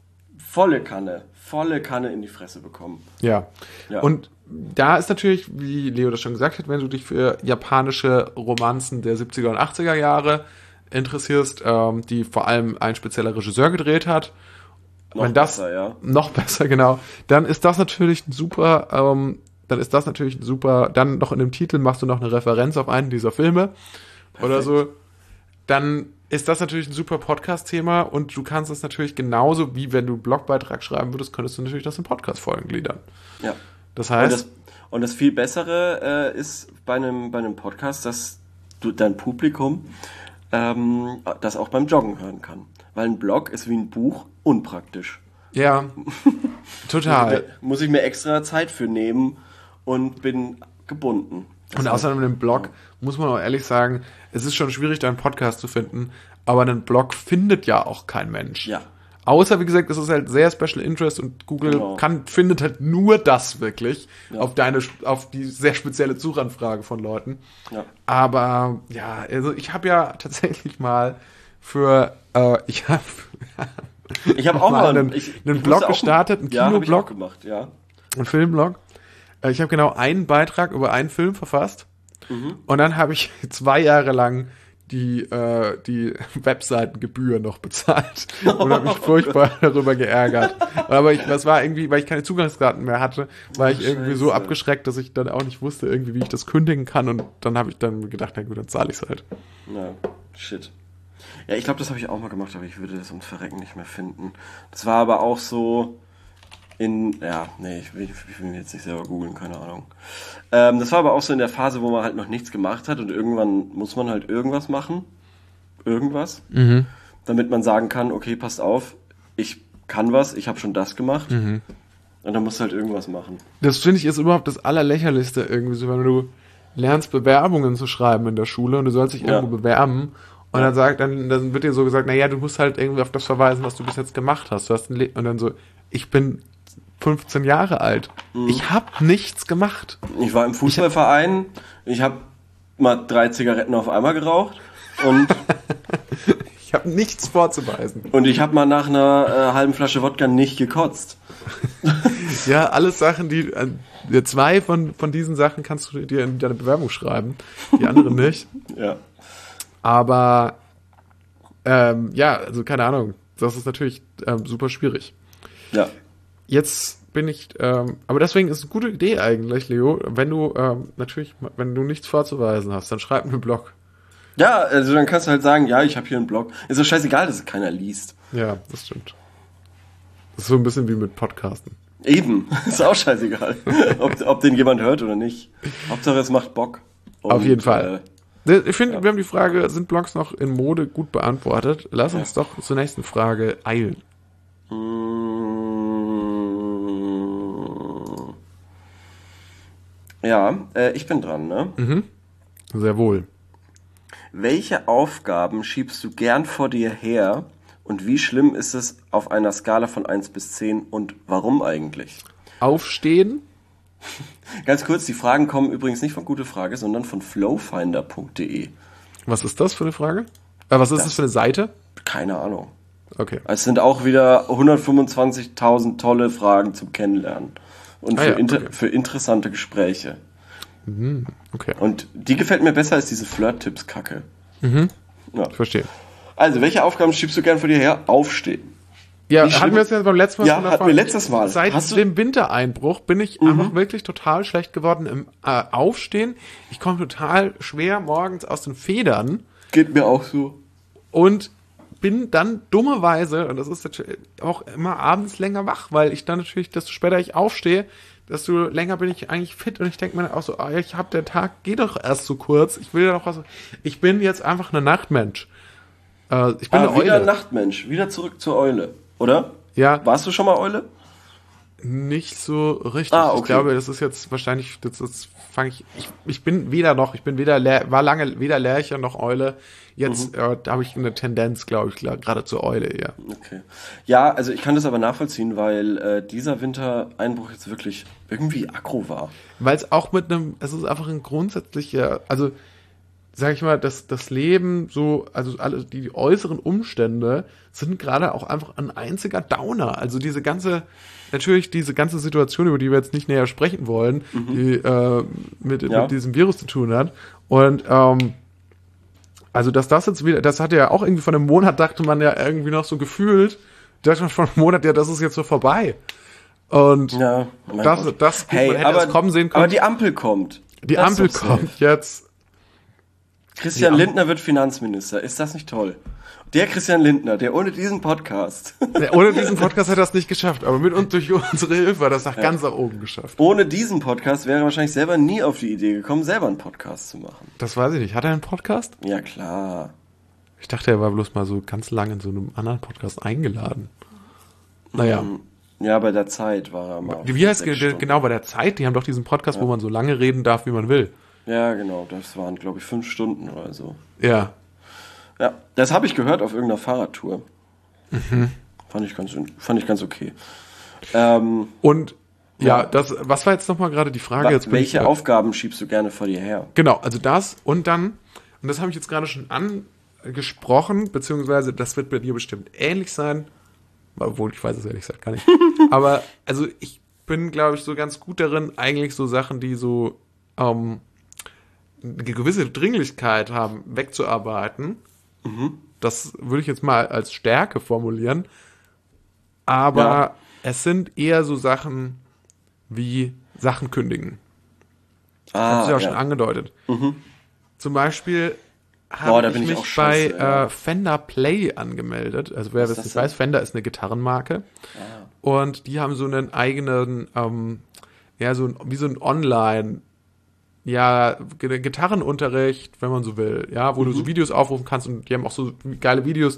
S2: volle Kanne, volle Kanne in die Fresse bekommen.
S1: Ja. ja. Und da ist natürlich, wie Leo das schon gesagt hat, wenn du dich für japanische Romanzen der siebziger und achtziger Jahre interessierst, ähm, die vor allem ein spezieller Regisseur gedreht hat,
S2: noch
S1: wenn das,
S2: besser, ja.
S1: Noch besser, genau. Dann ist das natürlich ein super, ähm, dann ist das natürlich ein super, dann noch in dem Titel machst du noch eine Referenz auf einen dieser Filme. Perfekt. Oder so. Dann ist das natürlich ein super Podcast-Thema und du kannst es natürlich genauso, wie wenn du einen Blogbeitrag schreiben würdest, könntest du natürlich das in Podcast-Folgen gliedern.
S2: Ja.
S1: Das heißt.
S2: Und das, und das viel Bessere äh, ist bei einem, bei einem Podcast, dass du dein Publikum ähm, das auch beim Joggen hören kann. Weil ein Blog ist wie ein Buch unpraktisch.
S1: Ja, total.
S2: Muss ich mir extra Zeit für nehmen und bin gebunden. Das
S1: und außerdem in einem Blog, ja. muss man auch ehrlich sagen, es ist schon schwierig, da einen Podcast zu finden, aber einen Blog findet ja auch kein Mensch.
S2: Ja.
S1: Außer, wie gesagt, es ist halt sehr Special Interest und Google genau. kann, findet halt nur das wirklich ja. auf deine, auf die sehr spezielle Suchanfrage von Leuten.
S2: Ja.
S1: Aber, ja, also ich habe ja tatsächlich mal für, äh, ich habe
S2: ich habe auch mal
S1: einen,
S2: ich,
S1: einen
S2: ich
S1: Blog gestartet, einen
S2: ja,
S1: Kinoblog,
S2: gemacht, ja.
S1: einen Filmblog. Ich habe genau einen Beitrag über einen Film verfasst
S2: mhm.
S1: und dann habe ich zwei Jahre lang die, äh, die Webseitengebühr noch bezahlt und habe mich furchtbar darüber geärgert. Aber ich, das war irgendwie, weil ich keine Zugangsdaten mehr hatte, war ich
S2: oh,
S1: irgendwie so abgeschreckt, dass ich dann auch nicht wusste irgendwie, wie ich das kündigen kann und dann habe ich dann gedacht, na gut, dann zahle ich es halt.
S2: Ja, shit. Ja, ich glaube, das habe ich auch mal gemacht, aber ich würde das um Verrecken nicht mehr finden. Das war aber auch so, In, ja, nee, ich will, ich will jetzt nicht selber googeln, keine Ahnung. Ähm, das war aber auch so in der Phase, wo man halt noch nichts gemacht hat und irgendwann muss man halt irgendwas machen. Irgendwas.
S1: Mhm.
S2: Damit man sagen kann, okay, passt auf, ich kann was, ich habe schon das gemacht.
S1: Mhm.
S2: Und dann musst du halt irgendwas machen.
S1: Das finde ich ist überhaupt das Allerlächerlichste irgendwie so, wenn du lernst Bewerbungen zu schreiben in der Schule und du sollst dich
S2: Ja.
S1: irgendwo bewerben und dann sagt, dann, dann wird dir so gesagt, naja, du musst halt irgendwie auf das verweisen, was du bis jetzt gemacht hast. Du hast ein Le- und dann so, ich bin fünfzehn Jahre alt.
S2: Mhm.
S1: Ich habe nichts gemacht.
S2: Ich war im Fußballverein, ich habe mal drei Zigaretten auf einmal geraucht und
S1: Ich habe nichts vorzuweisen.
S2: und ich habe mal nach einer äh, halben Flasche Wodka nicht gekotzt.
S1: Ja, alles Sachen, die äh, zwei von, von diesen Sachen kannst du dir in deine Bewerbung schreiben, die anderen nicht.
S2: Ja.
S1: Aber ähm, ja, also keine Ahnung. Das ist natürlich ähm, super schwierig.
S2: Ja.
S1: Jetzt bin ich, ähm, aber deswegen ist es eine gute Idee eigentlich, Leo, wenn du ähm, natürlich, wenn du nichts vorzuweisen hast, dann schreib einen Blog.
S2: Ja, also dann kannst du halt sagen, ja, ich habe hier einen Blog. Ist doch scheißegal, dass es keiner liest.
S1: Ja, das stimmt. Das ist so ein bisschen wie mit Podcasten.
S2: Eben, ist auch scheißegal, ob, ob den jemand hört oder nicht. Hauptsache es macht Bock. Und,
S1: Auf jeden Fall.
S2: Äh,
S1: Ich finde,
S2: ja.
S1: wir haben die Frage, sind Blogs noch in Mode, gut beantwortet. Lass uns
S2: Ja.
S1: doch zur nächsten Frage eilen.
S2: Ja, äh, ich bin dran, ne?
S1: Mhm. Sehr wohl.
S2: Welche Aufgaben schiebst du gern vor dir her und wie schlimm ist es auf einer Skala von eins bis zehn und warum eigentlich?
S1: Aufstehen.
S2: Ganz kurz, die Fragen kommen übrigens nicht von Gute Frage, sondern von flowfinder punkt de.
S1: Was ist das für eine Frage? Äh, was ist das,
S2: Das-
S1: für eine Seite?
S2: Keine Ahnung.
S1: Okay.
S2: Es sind auch wieder hundertfünfundzwanzigtausend tolle Fragen zum Kennenlernen und
S1: Ah
S2: für,
S1: ja,
S2: inter
S1: okay.
S2: für interessante Gespräche.
S1: Okay.
S2: Und die gefällt mir besser als diese Flirt-Tipps-Kacke. Ja.
S1: Ich verstehe.
S2: Also, welche Aufgaben schiebst du gern vor dir her? Aufstehen.
S1: Ja,
S2: Wie
S1: hatten
S2: schlimm-
S1: wir es ja beim letzten Mal
S2: Ja,
S1: schon
S2: hatten
S1: davon.
S2: wir letztes Mal.
S1: Seit
S2: Hast du-
S1: dem Wintereinbruch bin ich einfach wirklich total schlecht geworden im äh, Aufstehen. Ich komme total schwer morgens aus den Federn
S2: Geht mir auch so.
S1: und bin dann dummerweise, und das ist natürlich auch immer abends länger wach, weil ich dann natürlich, desto später ich aufstehe, desto länger bin ich eigentlich fit und ich denke mir auch so, ah, ich hab, der Tag geht doch erst so kurz, ich will ja doch was, ich bin jetzt einfach ein Nachtmensch. Äh, ich bin
S2: Ah,
S1: eine
S2: wieder
S1: Eule.
S2: Nachtmensch. Wieder zurück zur Eule. Oder?
S1: Ja,
S2: Warst du schon mal Eule?
S1: nicht so richtig.
S2: Ah, okay.
S1: Ich glaube, das ist jetzt wahrscheinlich, das, das fange ich, ich, ich bin weder noch, ich bin weder, Ler, war lange weder Lerche noch Eule. Jetzt äh, da habe ich eine Tendenz, glaube ich, klar, gerade zur Eule, ja.
S2: Okay. Ja, also ich kann das aber nachvollziehen, weil äh, dieser Wintereinbruch jetzt wirklich irgendwie aggro war.
S1: Weil es auch mit einem, es ist einfach ein grundsätzlicher, also sag ich mal, das, das Leben so, also alle die äußeren Umstände sind gerade auch einfach ein einziger Downer. Also diese ganze, natürlich diese ganze Situation, über die wir jetzt nicht näher sprechen wollen, die äh, mit,
S2: Ja.
S1: mit diesem Virus zu tun hat. Und ähm, also dass das jetzt wieder, das hat ja auch irgendwie von einem Monat, dachte man ja irgendwie noch so gefühlt, dachte man von einem Monat, ja, das ist jetzt so vorbei. Und
S2: Ja, mein
S1: das,
S2: Gott.
S1: das gut,
S2: Hey,
S1: man hätte
S2: aber,
S1: es kommen sehen können.
S2: aber die Ampel kommt.
S1: Die
S2: Das ist
S1: Ampel
S2: doch safe.
S1: kommt jetzt.
S2: Christian
S1: Die Am-
S2: Lindner wird Finanzminister. Ist das nicht toll? Der Christian Lindner, der ohne diesen Podcast,
S1: Ja, ohne diesen Podcast hätte er es nicht geschafft, aber mit uns durch unsere Hilfe hat er es nach ganz nach oben geschafft.
S2: ohne diesen Podcast wäre er wahrscheinlich selber nie auf die Idee gekommen, selber einen Podcast zu machen.
S1: Das weiß ich nicht. Hat er einen Podcast?
S2: Ja, klar.
S1: Ich dachte, er war bloß mal so ganz lang in so einem anderen Podcast eingeladen. Naja.
S2: Ja, bei der Zeit war er mal. auf
S1: Wie heißt
S2: sechs
S1: ge-
S2: Stunden.
S1: genau bei der Zeit? Die haben doch diesen Podcast, wo man so lange reden darf, wie man will.
S2: Ja, genau. Das waren, glaube ich, fünf Stunden oder so.
S1: Ja.
S2: Ja, das habe ich gehört auf irgendeiner Fahrradtour.
S1: Mhm.
S2: Fand ich ganz, fand ich ganz okay. Ähm,
S1: Und ja,
S2: Ja.
S1: das, was war jetzt nochmal gerade die Frage?
S2: wa-
S1: Jetzt bin
S2: welche
S1: ich,
S2: Aufgaben schiebst du gerne vor dir her?
S1: Genau, also das und dann, und das habe ich jetzt gerade schon angesprochen, beziehungsweise das wird bei dir bestimmt ähnlich sein, obwohl ich weiß es ehrlich gesagt gar nicht. Aber also ich bin, glaube ich, so ganz gut darin, eigentlich so Sachen, die so ähm, eine gewisse Dringlichkeit haben, wegzuarbeiten. Das würde ich jetzt mal als Stärke formulieren. Aber
S2: Ja.
S1: es sind eher so Sachen wie Sachen kündigen.
S2: Ah,
S1: Hast du ja auch schon angedeutet. Zum Beispiel, habe
S2: da
S1: ich
S2: bin ich
S1: mich
S2: auch scheiße,
S1: bei
S2: ja.
S1: äh, Fender Play angemeldet. Also wer
S2: Was
S1: das
S2: ist
S1: nicht
S2: das
S1: weiß, Fender ist eine Gitarrenmarke.
S2: Ah.
S1: Und die haben so einen eigenen, ähm, ja, so ein, wie so ein Online- ja, G- Gitarrenunterricht, wenn man so will, ja, wo
S2: Mhm.
S1: du so Videos aufrufen kannst und die haben auch so geile Videos,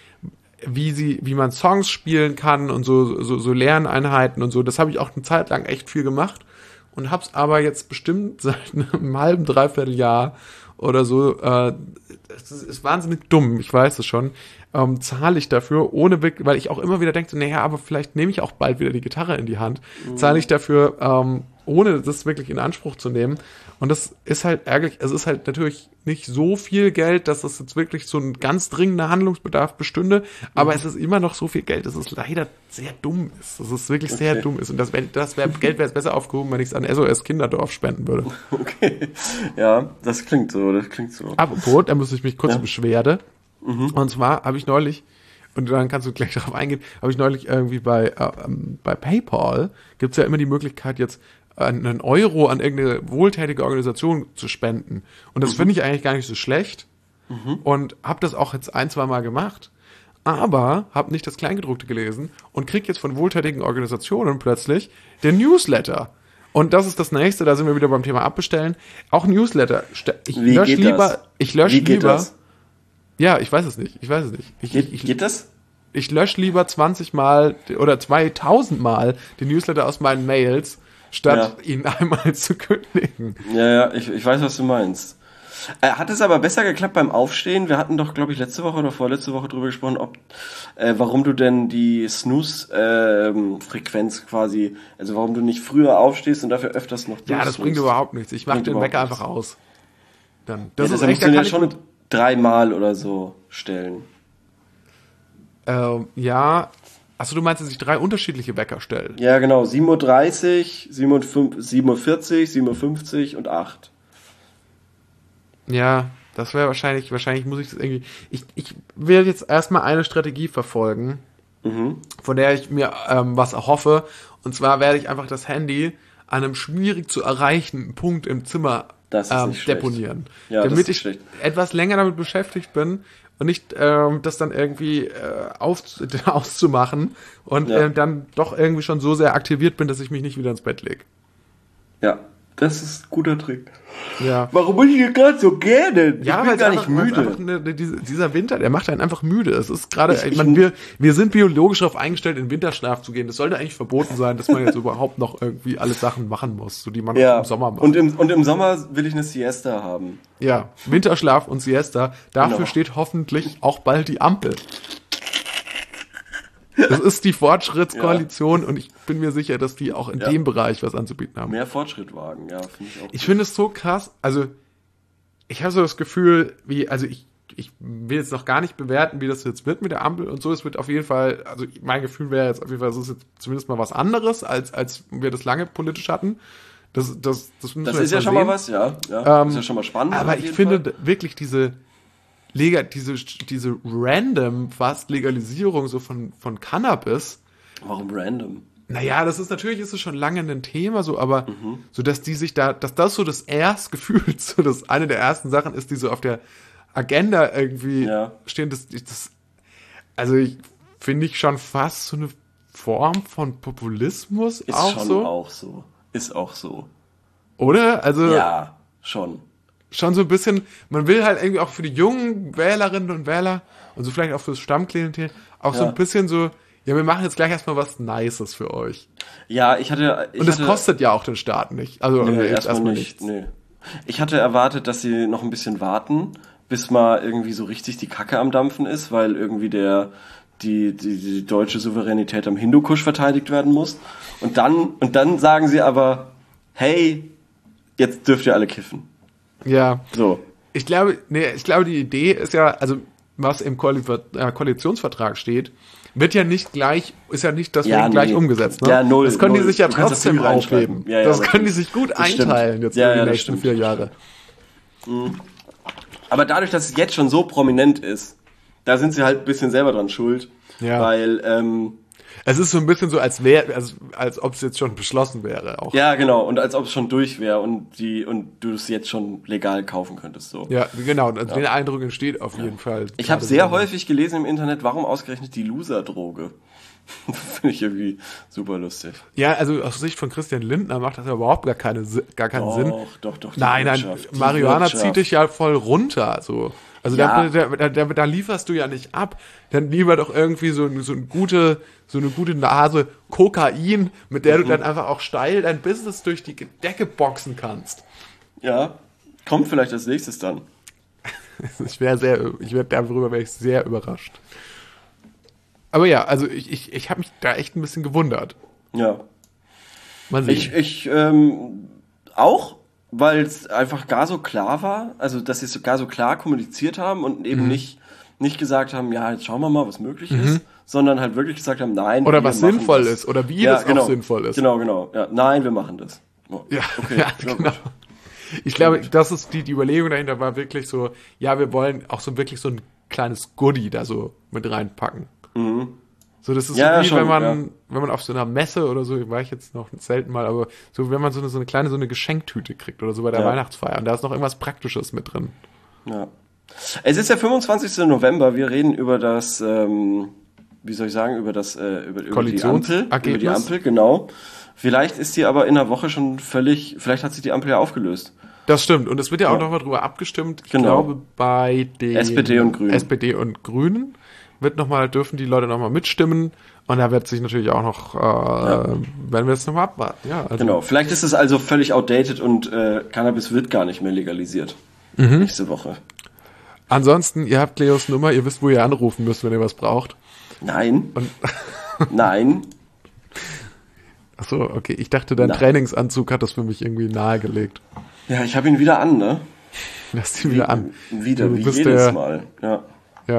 S1: wie sie, wie man Songs spielen kann und so, so, so Lerneinheiten und so. Das habe ich auch eine Zeit lang echt viel gemacht und hab's aber jetzt bestimmt seit einem halben, dreiviertel Jahr oder so, äh, es ist, ist wahnsinnig dumm, ich weiß es schon, ähm, zahle ich dafür, ohne, wirk- weil ich auch immer wieder denke, so, naja, aber vielleicht nehme ich auch bald wieder die Gitarre in die Hand, zahle ich dafür, ähm, ohne das wirklich in Anspruch zu nehmen. Und das ist halt ärgerlich. Es ist halt natürlich nicht so viel Geld, dass das jetzt wirklich so ein ganz dringender Handlungsbedarf bestünde. Aber es ist immer noch so viel Geld, dass es leider sehr dumm ist. Dass es wirklich sehr
S2: Okay.
S1: dumm ist. Und das, wär- das wär, Geld wäre besser aufgehoben, wenn ich es an S O S Kinderdorf spenden würde.
S2: Okay. Ja, das klingt so, das klingt so.
S1: Apropos, da muss ich mich kurz
S2: Ja.
S1: Beschwerde. Und zwar habe ich neulich, und dann kannst du gleich darauf eingehen, habe ich neulich irgendwie bei, äh, ähm, bei PayPal, gibt's ja immer die Möglichkeit, jetzt einen Euro an irgendeine wohltätige Organisation zu spenden. Und das finde ich eigentlich gar nicht so schlecht. Und habe das auch jetzt ein, zwei Mal gemacht. Aber habe nicht das Kleingedruckte gelesen und krieg jetzt von wohltätigen Organisationen plötzlich den Newsletter. Und das ist das nächste, da sind wir wieder beim Thema Abbestellen. Auch Newsletter. Ste- Ich
S2: Wie
S1: lösche
S2: geht
S1: lieber,
S2: das?
S1: ich lösche
S2: Wie geht
S1: lieber.
S2: das?
S1: Ja, ich weiß es nicht. Ich weiß es nicht. Ich,
S2: Geht,
S1: ich,
S2: geht das?
S1: ich lösche lieber zwanzig Mal oder zweitausend Mal den Newsletter aus meinen Mails, statt
S2: Ja.
S1: ihn einmal zu kündigen.
S2: Ja, ja, ich, ich weiß, was du meinst. Äh, hat es aber besser geklappt beim Aufstehen? Wir hatten doch, glaube ich, letzte Woche oder vorletzte Woche drüber gesprochen, ob äh, warum du denn die Snooze-Frequenz quasi, also warum du nicht früher aufstehst und dafür öfters noch
S1: Ja, das
S2: durchsnoozest.
S1: bringt überhaupt nichts. Ich mache
S2: Bringt
S1: den
S2: überhaupt
S1: Wecker
S2: nichts.
S1: einfach aus. Dann.
S2: Das,
S1: Das
S2: ja,
S1: ist
S2: das
S1: echt,
S2: musst
S1: da
S2: du
S1: kann
S2: ja
S1: ich
S2: schon dreimal oder so stellen.
S1: Ähm, ja. Achso, du meinst, dass ich drei unterschiedliche Wecker stelle?
S2: Ja, genau. sieben Uhr dreißig, sieben Uhr vierzig, sieben Uhr fünfzig und acht.
S1: Ja, das wäre wahrscheinlich, wahrscheinlich muss ich das irgendwie. Ich, ich will jetzt erstmal eine Strategie verfolgen,
S2: Mhm.
S1: von der ich mir ähm, was erhoffe. Und zwar werde ich einfach das Handy an einem schwierig zu erreichenden Punkt im Zimmer
S2: Das ist
S1: ähm,
S2: nicht schlecht.
S1: deponieren.
S2: Ja, das
S1: damit
S2: ist
S1: ich
S2: schlecht.
S1: etwas länger damit beschäftigt bin und nicht ähm, das dann irgendwie äh, auf, auszumachen und
S2: Ja.
S1: äh, dann doch irgendwie schon so sehr aktiviert bin, dass ich mich nicht wieder ins Bett lege.
S2: Ja, das ist ein guter Trick.
S1: Ja.
S2: Warum bin ich hier gerade so gerne?
S1: Ja,
S2: ich bin
S1: weil
S2: gar
S1: einfach,
S2: nicht
S1: weil's
S2: müde.
S1: einfach eine, eine, diese, dieser Winter, der macht einen einfach müde. Es ist gerade,
S2: Ich-
S1: ich,
S2: ich-
S1: meine, wir, wir sind biologisch darauf eingestellt, in Winterschlaf zu gehen. Das sollte eigentlich verboten sein, dass man jetzt überhaupt noch irgendwie alle Sachen machen muss, so die man
S2: Ja,
S1: auch im Sommer macht.
S2: und im, und im Sommer will ich eine Siesta haben.
S1: Ja, Winterschlaf und Siesta. Dafür
S2: Genau.
S1: steht hoffentlich auch bald die Ampel. Das ist die Fortschrittskoalition und ich bin mir sicher, dass die auch in
S2: Ja.
S1: dem Bereich was anzubieten haben.
S2: Mehr Fortschritt wagen, ja, finde ich auch.
S1: Ich finde es so krass, also ich habe so das Gefühl, wie, also ich, ich will jetzt noch gar nicht bewerten, wie das jetzt wird mit der Ampel und so. Es wird auf jeden Fall, also mein Gefühl wäre jetzt auf jeden Fall, es ist jetzt zumindest mal was anderes, als, als wir das lange politisch hatten. Das, das, das, müssen
S2: das
S1: wir
S2: ist
S1: jetzt
S2: ja schon
S1: sehen.
S2: mal was, ja. ja
S1: Ähm,
S2: ist ja schon mal spannend.
S1: Aber
S2: auf
S1: ich
S2: jeden
S1: finde
S2: Fall.
S1: d- wirklich diese Lega, diese, diese random fast Legalisierung so von, von Cannabis.
S2: Warum random?
S1: Naja, das ist natürlich, ist es schon lange ein Thema, so, aber
S2: Mhm.
S1: so, dass die sich da, dass das so das erst gefühlt, so, dass eine der ersten Sachen ist, die so auf der Agenda irgendwie
S2: Ja.
S1: stehen, das, das, also ich finde ich schon fast so eine Form von Populismus
S2: Ist
S1: auch
S2: schon
S1: so,
S2: auch so. Ist auch so.
S1: oder? Also,
S2: Ja, schon.
S1: schon so ein bisschen, man will halt irgendwie auch für die jungen Wählerinnen und Wähler und so vielleicht auch fürs Stammklientel auch so
S2: Ja.
S1: ein bisschen so, ja, wir machen jetzt gleich erstmal was Nices für euch.
S2: Ja, ich hatte. Ich
S1: Und es
S2: hatte,
S1: kostet ja auch den Staat nicht. Also
S2: Nee,
S1: jetzt
S2: erstmal nicht.
S1: nichts.
S2: Nee. Ich hatte erwartet, dass sie noch ein bisschen warten, bis mal irgendwie so richtig die Kacke am Dampfen ist, weil irgendwie der die, die, die deutsche Souveränität am Hindukusch verteidigt werden muss. Und dann, und dann sagen sie aber, hey, jetzt dürft ihr alle kiffen.
S1: Ja,
S2: So.
S1: ich glaube, nee, ich glaube, die Idee ist ja, also was im Koali- äh, Koalitionsvertrag steht, wird ja nicht gleich, ist ja nicht deswegen
S2: Ja, nee.
S1: gleich umgesetzt. Ne?
S2: Ja, null,
S1: Das können
S2: null.
S1: die sich ja
S2: Du kannst das
S1: trotzdem
S2: viel reinschreiben.
S1: aufheben.
S2: Ja, ja,
S1: das
S2: natürlich.
S1: können die sich gut
S2: Das stimmt.
S1: einteilen jetzt
S2: Ja,
S1: für die
S2: ja, das
S1: nächsten
S2: stimmt.
S1: vier Jahre.
S2: Aber dadurch, dass es jetzt schon so prominent ist, da sind sie halt ein bisschen selber dran schuld.
S1: Ja.
S2: Weil, ähm,
S1: Es ist so ein bisschen so, als wäre, also, als ob es jetzt schon beschlossen wäre auch.
S2: Ja, genau, und als ob es schon durch wäre und die und du es jetzt schon legal kaufen könntest. So.
S1: Ja, genau, also ja. Den Eindruck entsteht auf jeden Fall.
S2: Ich habe sehr häufig gelesen im Internet, warum ausgerechnet die Loser-Droge. Finde ich irgendwie super lustig.
S1: Ja, also aus Sicht von Christian Lindner macht das ja überhaupt gar, keine, gar keinen
S2: doch,
S1: Sinn.
S2: Doch, doch, doch.
S1: Nein, nein, Marihuana zieht dich ja voll runter. So. Also ja. da, da, da, da lieferst du ja nicht ab. Dann lieber doch irgendwie so, so, eine, gute, so eine gute Nase Kokain, mit der mhm. du dann einfach auch steil dein Business durch die Decke boxen kannst.
S2: Ja, kommt vielleicht als nächstes dann.
S1: Ich wäre sehr, ich wäre darüber wäre ich sehr überrascht. Aber ja, also ich, ich, ich habe mich da echt ein bisschen gewundert.
S2: Ja.
S1: Mal sehen.
S2: Ich, ich ähm, auch, weil es einfach gar so klar war, also dass sie es gar so klar kommuniziert haben und eben mhm. nicht, nicht gesagt haben, ja, jetzt schauen wir mal, was möglich mhm. ist, sondern halt wirklich gesagt haben, nein.
S1: Oder was sinnvoll das. ist, oder wie
S2: ja,
S1: das
S2: genau,
S1: auch sinnvoll ist.
S2: Genau, genau. Ja, nein, wir machen das. Oh,
S1: ja,
S2: okay,
S1: ja,
S2: ja,
S1: genau.
S2: Gut.
S1: Ich glaube, das ist die, die Überlegung dahinter war wirklich so, ja, wir wollen auch so wirklich so ein kleines Goodie da so mit reinpacken.
S2: Mhm.
S1: So, das ist
S2: ja,
S1: so wie,
S2: schon,
S1: wenn man,
S2: ja.
S1: wenn man auf so einer Messe oder so, war ich jetzt noch selten mal, aber so, wenn man so eine, so eine kleine, so eine Geschenktüte kriegt oder so bei der
S2: ja.
S1: Weihnachtsfeier und da ist noch irgendwas Praktisches mit drin.
S2: Ja. Es ist der fünfundzwanzigster November, wir reden über das, ähm, wie soll ich sagen, über das, äh, über, über die Ampel, über die Ampel, genau. Vielleicht ist die aber in einer Woche schon völlig, vielleicht hat sich die Ampel ja aufgelöst.
S1: Das stimmt. Und es wird ja, ja. auch noch mal drüber abgestimmt. Ich genau. glaube, bei den
S2: S P D und Grünen.
S1: S P D und Grünen wird noch mal, dürfen die Leute noch mal mitstimmen. Und da wird sich natürlich auch noch, äh, ja. werden wir jetzt noch mal abwarten. Ja, also.
S2: Genau. Vielleicht ist es also völlig outdated und äh, Cannabis wird gar nicht mehr legalisiert. Mhm. Nächste Woche.
S1: Ansonsten, ihr habt Leos Nummer, ihr wisst, wo ihr anrufen müsst, wenn ihr was braucht.
S2: Nein.
S1: Und
S2: Nein.
S1: Ach so, okay. Ich dachte, dein Nein. Trainingsanzug hat das für mich irgendwie nahegelegt.
S2: Ja, ich habe ihn wieder an, ne?
S1: Lass ihn wieder an.
S2: Wieder, du wie jedes der, Mal. Ja.
S1: Ja.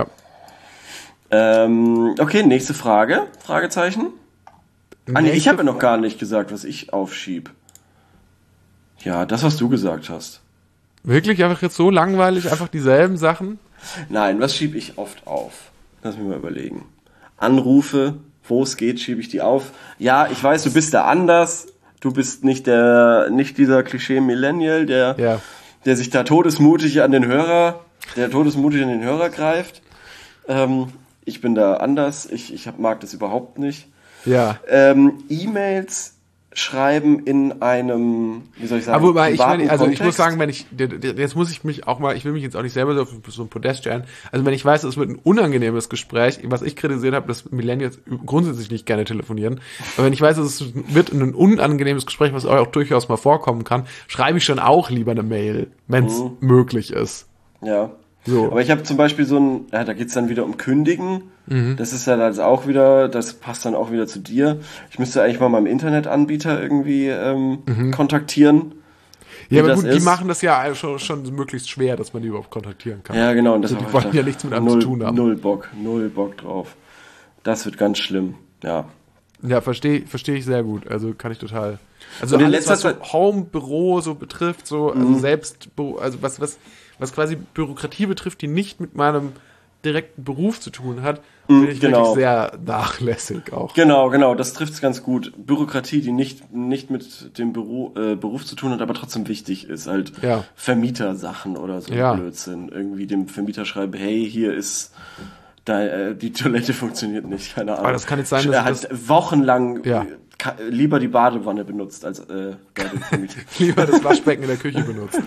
S2: Ähm, okay, nächste Frage. Fragezeichen. Ah, nee, ich habe ja noch gar nicht gesagt, was ich aufschieb. Ja, das, was du gesagt hast.
S1: Wirklich? Einfach jetzt so langweilig? Einfach dieselben Sachen?
S2: Nein, was schiebe ich oft auf? Lass mich mal überlegen. Anrufe, wo es geht, schiebe ich die auf. Ja, ich weiß, du bist da anders. Du bist nicht der, nicht dieser Klischee-Millennial, der,
S1: ja.
S2: der sich da todesmutig an den Hörer, der todesmutig an den Hörer greift. Ähm, ich bin da anders. Ich, ich hab, mag das überhaupt nicht.
S1: Ja.
S2: Ähm, E-Mails schreiben in einem, wie soll ich sagen,
S1: aber wobei, ich meine, also
S2: Kontext.
S1: ich muss sagen, wenn ich, jetzt muss ich mich auch mal, ich will mich jetzt auch nicht selber so auf so ein Podest stellen, also wenn ich weiß, es wird ein unangenehmes Gespräch, was ich kritisiert habe, dass Millennials grundsätzlich nicht gerne telefonieren, aber wenn ich weiß, es wird ein unangenehmes Gespräch, was auch durchaus mal vorkommen kann, schreibe ich schon auch lieber eine Mail, wenn es mhm. möglich ist.
S2: Ja.
S1: So.
S2: Aber ich habe zum Beispiel so ein, ja, da geht's dann wieder um Kündigen. Mhm. Das ist ja dann auch wieder, das passt dann auch wieder zu dir. Ich müsste eigentlich mal meinem Internetanbieter irgendwie ähm, mhm. kontaktieren.
S1: Ja, aber gut, ist. Die machen das ja schon, schon möglichst schwer, dass man die überhaupt kontaktieren kann.
S2: Ja, genau. Und das
S1: also, die wollen ja nichts mit einem
S2: null,
S1: zu tun haben.
S2: Null Bock, null Bock drauf. Das wird ganz schlimm, ja.
S1: Ja, verstehe versteh ich sehr gut. Also kann ich total. Also und alles, was so Home-Büro so betrifft, so, also mhm. selbst, also was, was, was quasi Bürokratie betrifft, die nicht mit meinem direkten Beruf zu tun hat, bin ich
S2: genau.
S1: wirklich sehr nachlässig auch.
S2: Genau, genau, das trifft es ganz gut. Bürokratie, die nicht, nicht mit dem Beruf, äh, Beruf zu tun hat, aber trotzdem wichtig ist, halt
S1: ja.
S2: Vermietersachen oder so
S1: ja.
S2: Blödsinn. Irgendwie dem Vermieter schreiben, hey, hier ist da, äh, die Toilette funktioniert nicht, keine Ahnung.
S1: Aber das kann jetzt sein, dass
S2: er hat
S1: das
S2: wochenlang
S1: ja.
S2: ka- lieber die Badewanne benutzt, als äh, bei dem Vermieter.
S1: Lieber das Waschbecken in der Küche benutzt.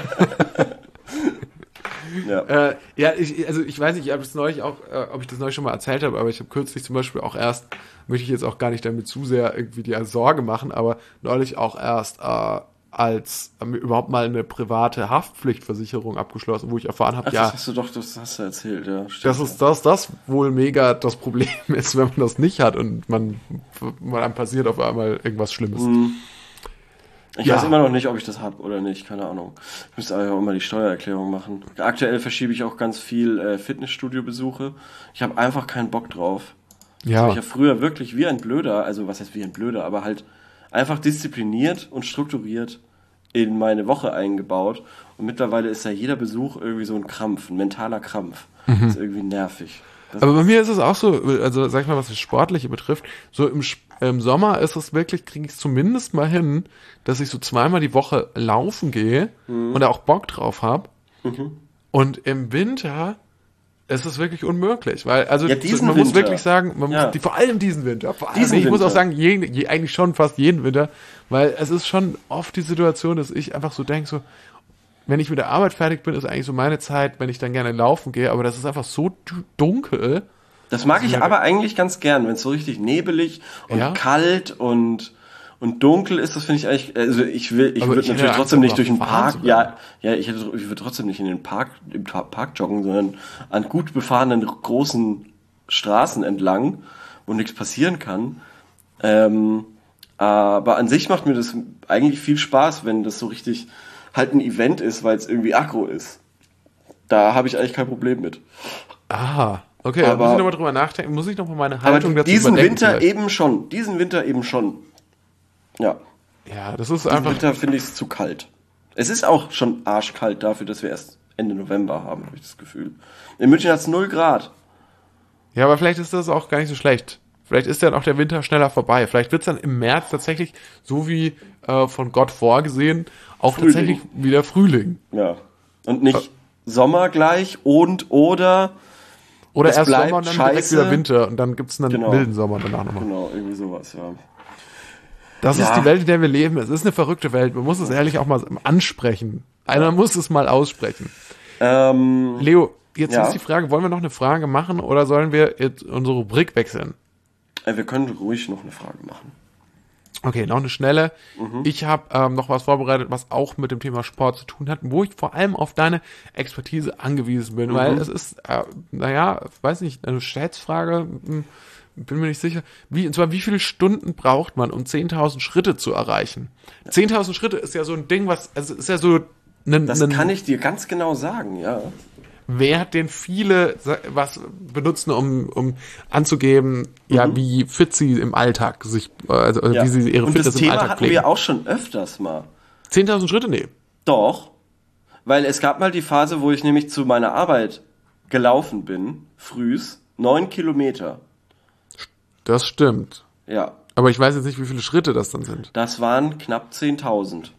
S2: Ja,
S1: äh, ja ich, also ich weiß nicht, ich habe das neulich auch, äh, ob ich das neulich schon mal erzählt habe, aber ich habe kürzlich zum Beispiel auch erst, möchte ich jetzt auch gar nicht damit zu sehr irgendwie die Sorge machen, aber neulich auch erst äh, als äh, überhaupt mal eine private Haftpflichtversicherung abgeschlossen, wo ich erfahren habe, ja.
S2: Das hast du doch, das hast du erzählt, ja. Stimmt,
S1: das ist das, das wohl mega das Problem ist, wenn man das nicht hat und man, man einem passiert auf einmal irgendwas Schlimmes.
S2: Mhm. Ich
S1: ja.
S2: weiß immer noch nicht, ob ich das habe oder nicht, keine Ahnung. Ich müsste aber auch immer die Steuererklärung machen. Aktuell verschiebe ich auch ganz viel äh, Fitnessstudio-Besuche. Ich habe einfach keinen Bock drauf.
S1: Ja.
S2: Das ich ja früher wirklich wie ein Blöder, also was heißt wie ein Blöder, aber halt einfach diszipliniert und strukturiert in meine Woche eingebaut. Und mittlerweile ist ja jeder Besuch irgendwie so ein Krampf, ein mentaler Krampf. Mhm. Das ist irgendwie nervig.
S1: Aber bei mir ist es auch so, also sag ich mal, was das Sportliche betrifft, so im, im Sommer ist es wirklich, kriege ich es zumindest mal hin, dass ich so zweimal die Woche laufen gehe mhm. und da auch Bock drauf habe. Mhm. Und im Winter ist es wirklich unmöglich, weil also
S2: ja,
S1: so, man
S2: Winter.
S1: muss wirklich sagen, man
S2: ja.
S1: muss, die, vor allem diesen Winter, vor allem,
S2: diesen
S1: ich
S2: Winter.
S1: muss auch sagen, je, je, eigentlich schon fast jeden Winter, weil es ist schon oft die Situation, dass ich einfach so denke, so, wenn ich mit der Arbeit fertig bin, ist eigentlich so meine Zeit, wenn ich dann gerne laufen gehe, aber das ist einfach so dunkel.
S2: Das mag ich aber eigentlich ganz gern, wenn es so richtig nebelig und
S1: ja?
S2: kalt und und dunkel ist, das finde ich eigentlich, also ich will, ich würde natürlich trotzdem nicht durch den Park, ja, ja, ich hätte, ich würde trotzdem nicht in den Park, im Park joggen, sondern an gut befahrenen großen Straßen entlang, wo nichts passieren kann. Ähm, aber an sich macht mir das eigentlich viel Spaß, wenn das so richtig halt ein Event ist, weil es irgendwie aggro ist. Da habe ich eigentlich kein Problem mit.
S1: Ah, okay, da muss ich nochmal drüber nachdenken, muss ich nochmal meine Haltung
S2: aber
S1: dazu
S2: diesen
S1: überdenken.
S2: Winter
S1: vielleicht.
S2: eben schon, diesen Winter eben schon. Ja.
S1: Ja, das ist
S2: diesen
S1: einfach...
S2: Winter finde ich es zu kalt. Es ist auch schon arschkalt dafür, dass wir erst Ende November haben, habe ich das Gefühl. In München hat es null Grad.
S1: Ja, aber vielleicht ist das auch gar nicht so schlecht. Vielleicht ist dann auch der Winter schneller vorbei. Vielleicht wird es dann im März tatsächlich, so wie äh, von Gott vorgesehen, auch
S2: Frühling.
S1: tatsächlich wieder Frühling.
S2: Ja. Und nicht äh. Sommer gleich und oder...
S1: Oder
S2: es
S1: erst
S2: bleibt
S1: Sommer und dann
S2: scheiße.
S1: direkt wieder Winter und dann gibt es einen
S2: Genau.
S1: milden Sommer danach nochmal.
S2: Genau, irgendwie sowas, ja.
S1: Das
S2: Ja.
S1: ist die Welt, in der wir leben. Es ist eine verrückte Welt. Man muss es ehrlich auch mal ansprechen. Einer muss es mal aussprechen.
S2: Ähm,
S1: Leo, jetzt
S2: ja.
S1: ist die Frage, wollen wir noch eine Frage machen oder sollen wir jetzt unsere Rubrik wechseln?
S2: äh, wir können ruhig noch eine Frage machen.
S1: Okay, noch eine schnelle.
S2: Mhm.
S1: Ich habe ähm, noch was vorbereitet, was auch mit dem Thema Sport zu tun hat, wo ich vor allem auf deine Expertise angewiesen bin,
S2: Mhm.
S1: weil es ist, äh, naja, weiß nicht, eine Schätzfrage, hm, bin mir nicht sicher. Wie, und zwar, wie viele Stunden braucht man, um zehntausend Schritte zu erreichen? zehntausend Schritte ist ja so ein Ding, was, also ist ja so ein,
S2: Das
S1: ein
S2: kann ich dir ganz genau sagen, ja.
S1: Wert, den viele was benutzen, um, um anzugeben, mhm. ja, wie fit sie im Alltag sich, also
S2: ja.
S1: wie sie ihre
S2: Und
S1: Fitness
S2: das
S1: im
S2: Thema
S1: Alltag
S2: hatten
S1: pflegen.
S2: wir auch schon öfters mal.
S1: zehntausend Schritte? Nee.
S2: Doch, weil es gab mal die Phase, wo ich nämlich zu meiner Arbeit gelaufen bin, frühs, neun Kilometer.
S1: Das stimmt.
S2: Ja.
S1: Aber ich weiß jetzt nicht, wie viele Schritte das dann sind.
S2: Das waren knapp zehntausend.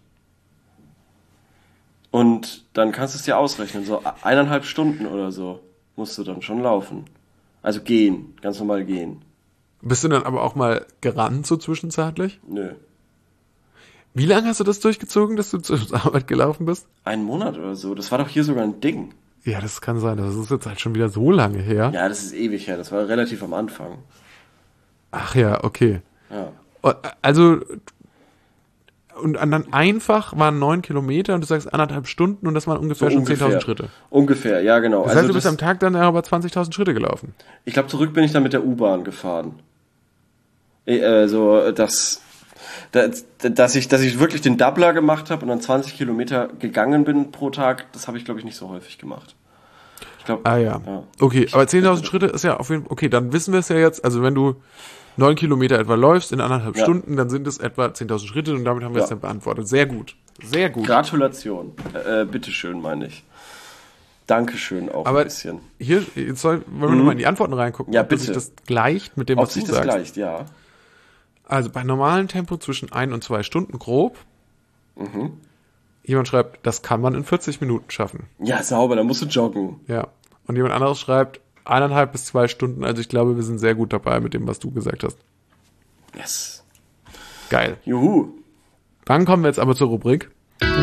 S2: Und dann kannst du es dir ausrechnen, so eineinhalb Stunden oder so musst du dann schon laufen. Also gehen, ganz normal gehen.
S1: Bist du dann aber auch mal gerannt so zwischenzeitlich?
S2: Nö.
S1: Wie lange hast du das durchgezogen, dass du zur Arbeit gelaufen bist?
S2: Einen Monat oder so. Das war doch hier sogar ein Ding.
S1: Ja, das kann sein. Das ist jetzt halt schon wieder so lange her.
S2: Ja, das ist ewig her. Das war relativ am Anfang.
S1: Ach ja, okay.
S2: Ja.
S1: Also, und dann einfach waren neun Kilometer und du sagst anderthalb Stunden und das waren ungefähr
S2: So
S1: schon
S2: ungefähr.
S1: zehntausend Schritte.
S2: Ungefähr, ja genau.
S1: Das heißt,
S2: also
S1: du bist
S2: das,
S1: am Tag dann aber zwanzigtausend Schritte gelaufen.
S2: Ich glaube, zurück bin ich dann mit der U-Bahn gefahren. Äh, so, dass, dass, dass, ich, dass ich wirklich den Doubler gemacht habe und dann zwanzig Kilometer gegangen bin pro Tag, das habe ich, glaube ich, nicht so häufig gemacht. Ich glaub,
S1: Ah ja.
S2: ja.
S1: Okay, aber zehntausend Schritte ist ja auf jeden Fall, okay, dann wissen wir es ja jetzt, also wenn du neun Kilometer etwa läufst in anderthalb
S2: Ja.
S1: Stunden, dann sind es etwa zehntausend Schritte und damit haben wir
S2: Ja.
S1: es dann beantwortet. Sehr gut. Sehr gut.
S2: Gratulation. Äh, bitteschön, meine ich. Dankeschön auch
S1: Aber
S2: ein bisschen.
S1: hier, jetzt soll, wollen wir nochmal in die Antworten reingucken,
S2: Ja,
S1: ob sich
S2: bitte.
S1: das gleicht mit dem,
S2: Ob
S1: was
S2: sich
S1: du
S2: das
S1: sagst.
S2: gleicht, ja.
S1: Also bei normalem Tempo zwischen ein und zwei Stunden grob.
S2: Mhm.
S1: Jemand schreibt, das kann man in vierzig Minuten schaffen.
S2: Ja, sauber, da musst du joggen.
S1: Ja. Und jemand anderes schreibt, eineinhalb bis zwei Stunden. Also ich glaube, wir sind sehr gut dabei mit dem, was du gesagt hast.
S2: Yes.
S1: Geil.
S2: Juhu.
S1: Dann kommen wir jetzt aber zur Rubrik.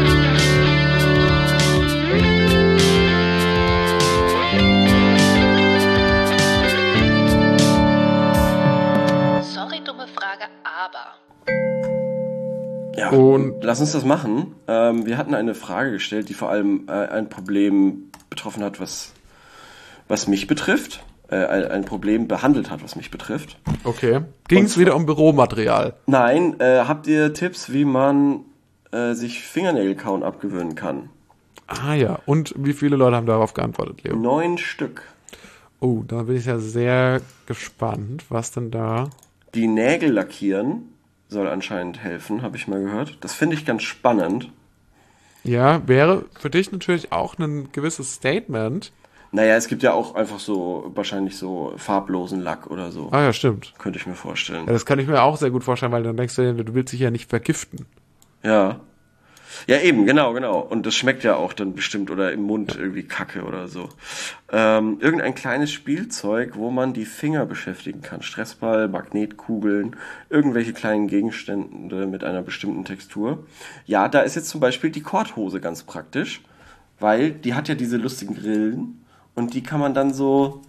S4: Sorry, dumme Frage, aber.
S2: Ja,
S1: Und-
S2: lass uns das machen. Ähm, wir hatten eine Frage gestellt, die vor allem äh, ein Problem betroffen hat, was, was mich betrifft. Äh, ein, ein Problem behandelt hat, was mich betrifft.
S1: Okay. Ging es wieder um Büromaterial?
S2: Nein, äh, habt ihr Tipps, wie man äh, sich Fingernägelkauen abgewöhnen kann?
S1: Ah ja. Und wie viele Leute haben darauf geantwortet, Leo?
S2: Neun Stück.
S1: Oh, da bin ich ja sehr gespannt, was denn da...
S2: Die Nägel lackieren soll anscheinend helfen, habe ich mal gehört. Das finde ich ganz spannend.
S1: Ja, wäre für dich natürlich auch ein gewisses Statement,
S2: Naja, es gibt ja auch einfach so, wahrscheinlich so farblosen Lack oder so.
S1: Ah ja, stimmt.
S2: Könnte ich mir vorstellen.
S1: Ja, das kann ich mir auch sehr gut vorstellen, weil dann denkst du, du willst dich ja nicht vergiften.
S2: Ja. Ja, eben, genau, genau. Und das schmeckt ja auch dann bestimmt oder im Mund irgendwie Kacke oder so. Ähm, irgendein kleines Spielzeug, wo man die Finger beschäftigen kann. Stressball, Magnetkugeln, irgendwelche kleinen Gegenstände mit einer bestimmten Textur. Ja, da ist jetzt zum Beispiel die Korthose ganz praktisch, weil die hat ja diese lustigen Grillen und die kann man dann so,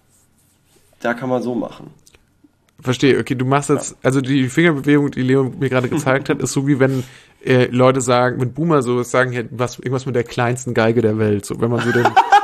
S2: da kann man so machen.
S1: Verstehe, okay, du machst jetzt, also die Fingerbewegung, die Leo mir gerade gezeigt hat, ist so wie wenn äh, Leute sagen, wenn Boomer so sagen, ja, was, irgendwas mit der kleinsten Geige der Welt, so wenn man so den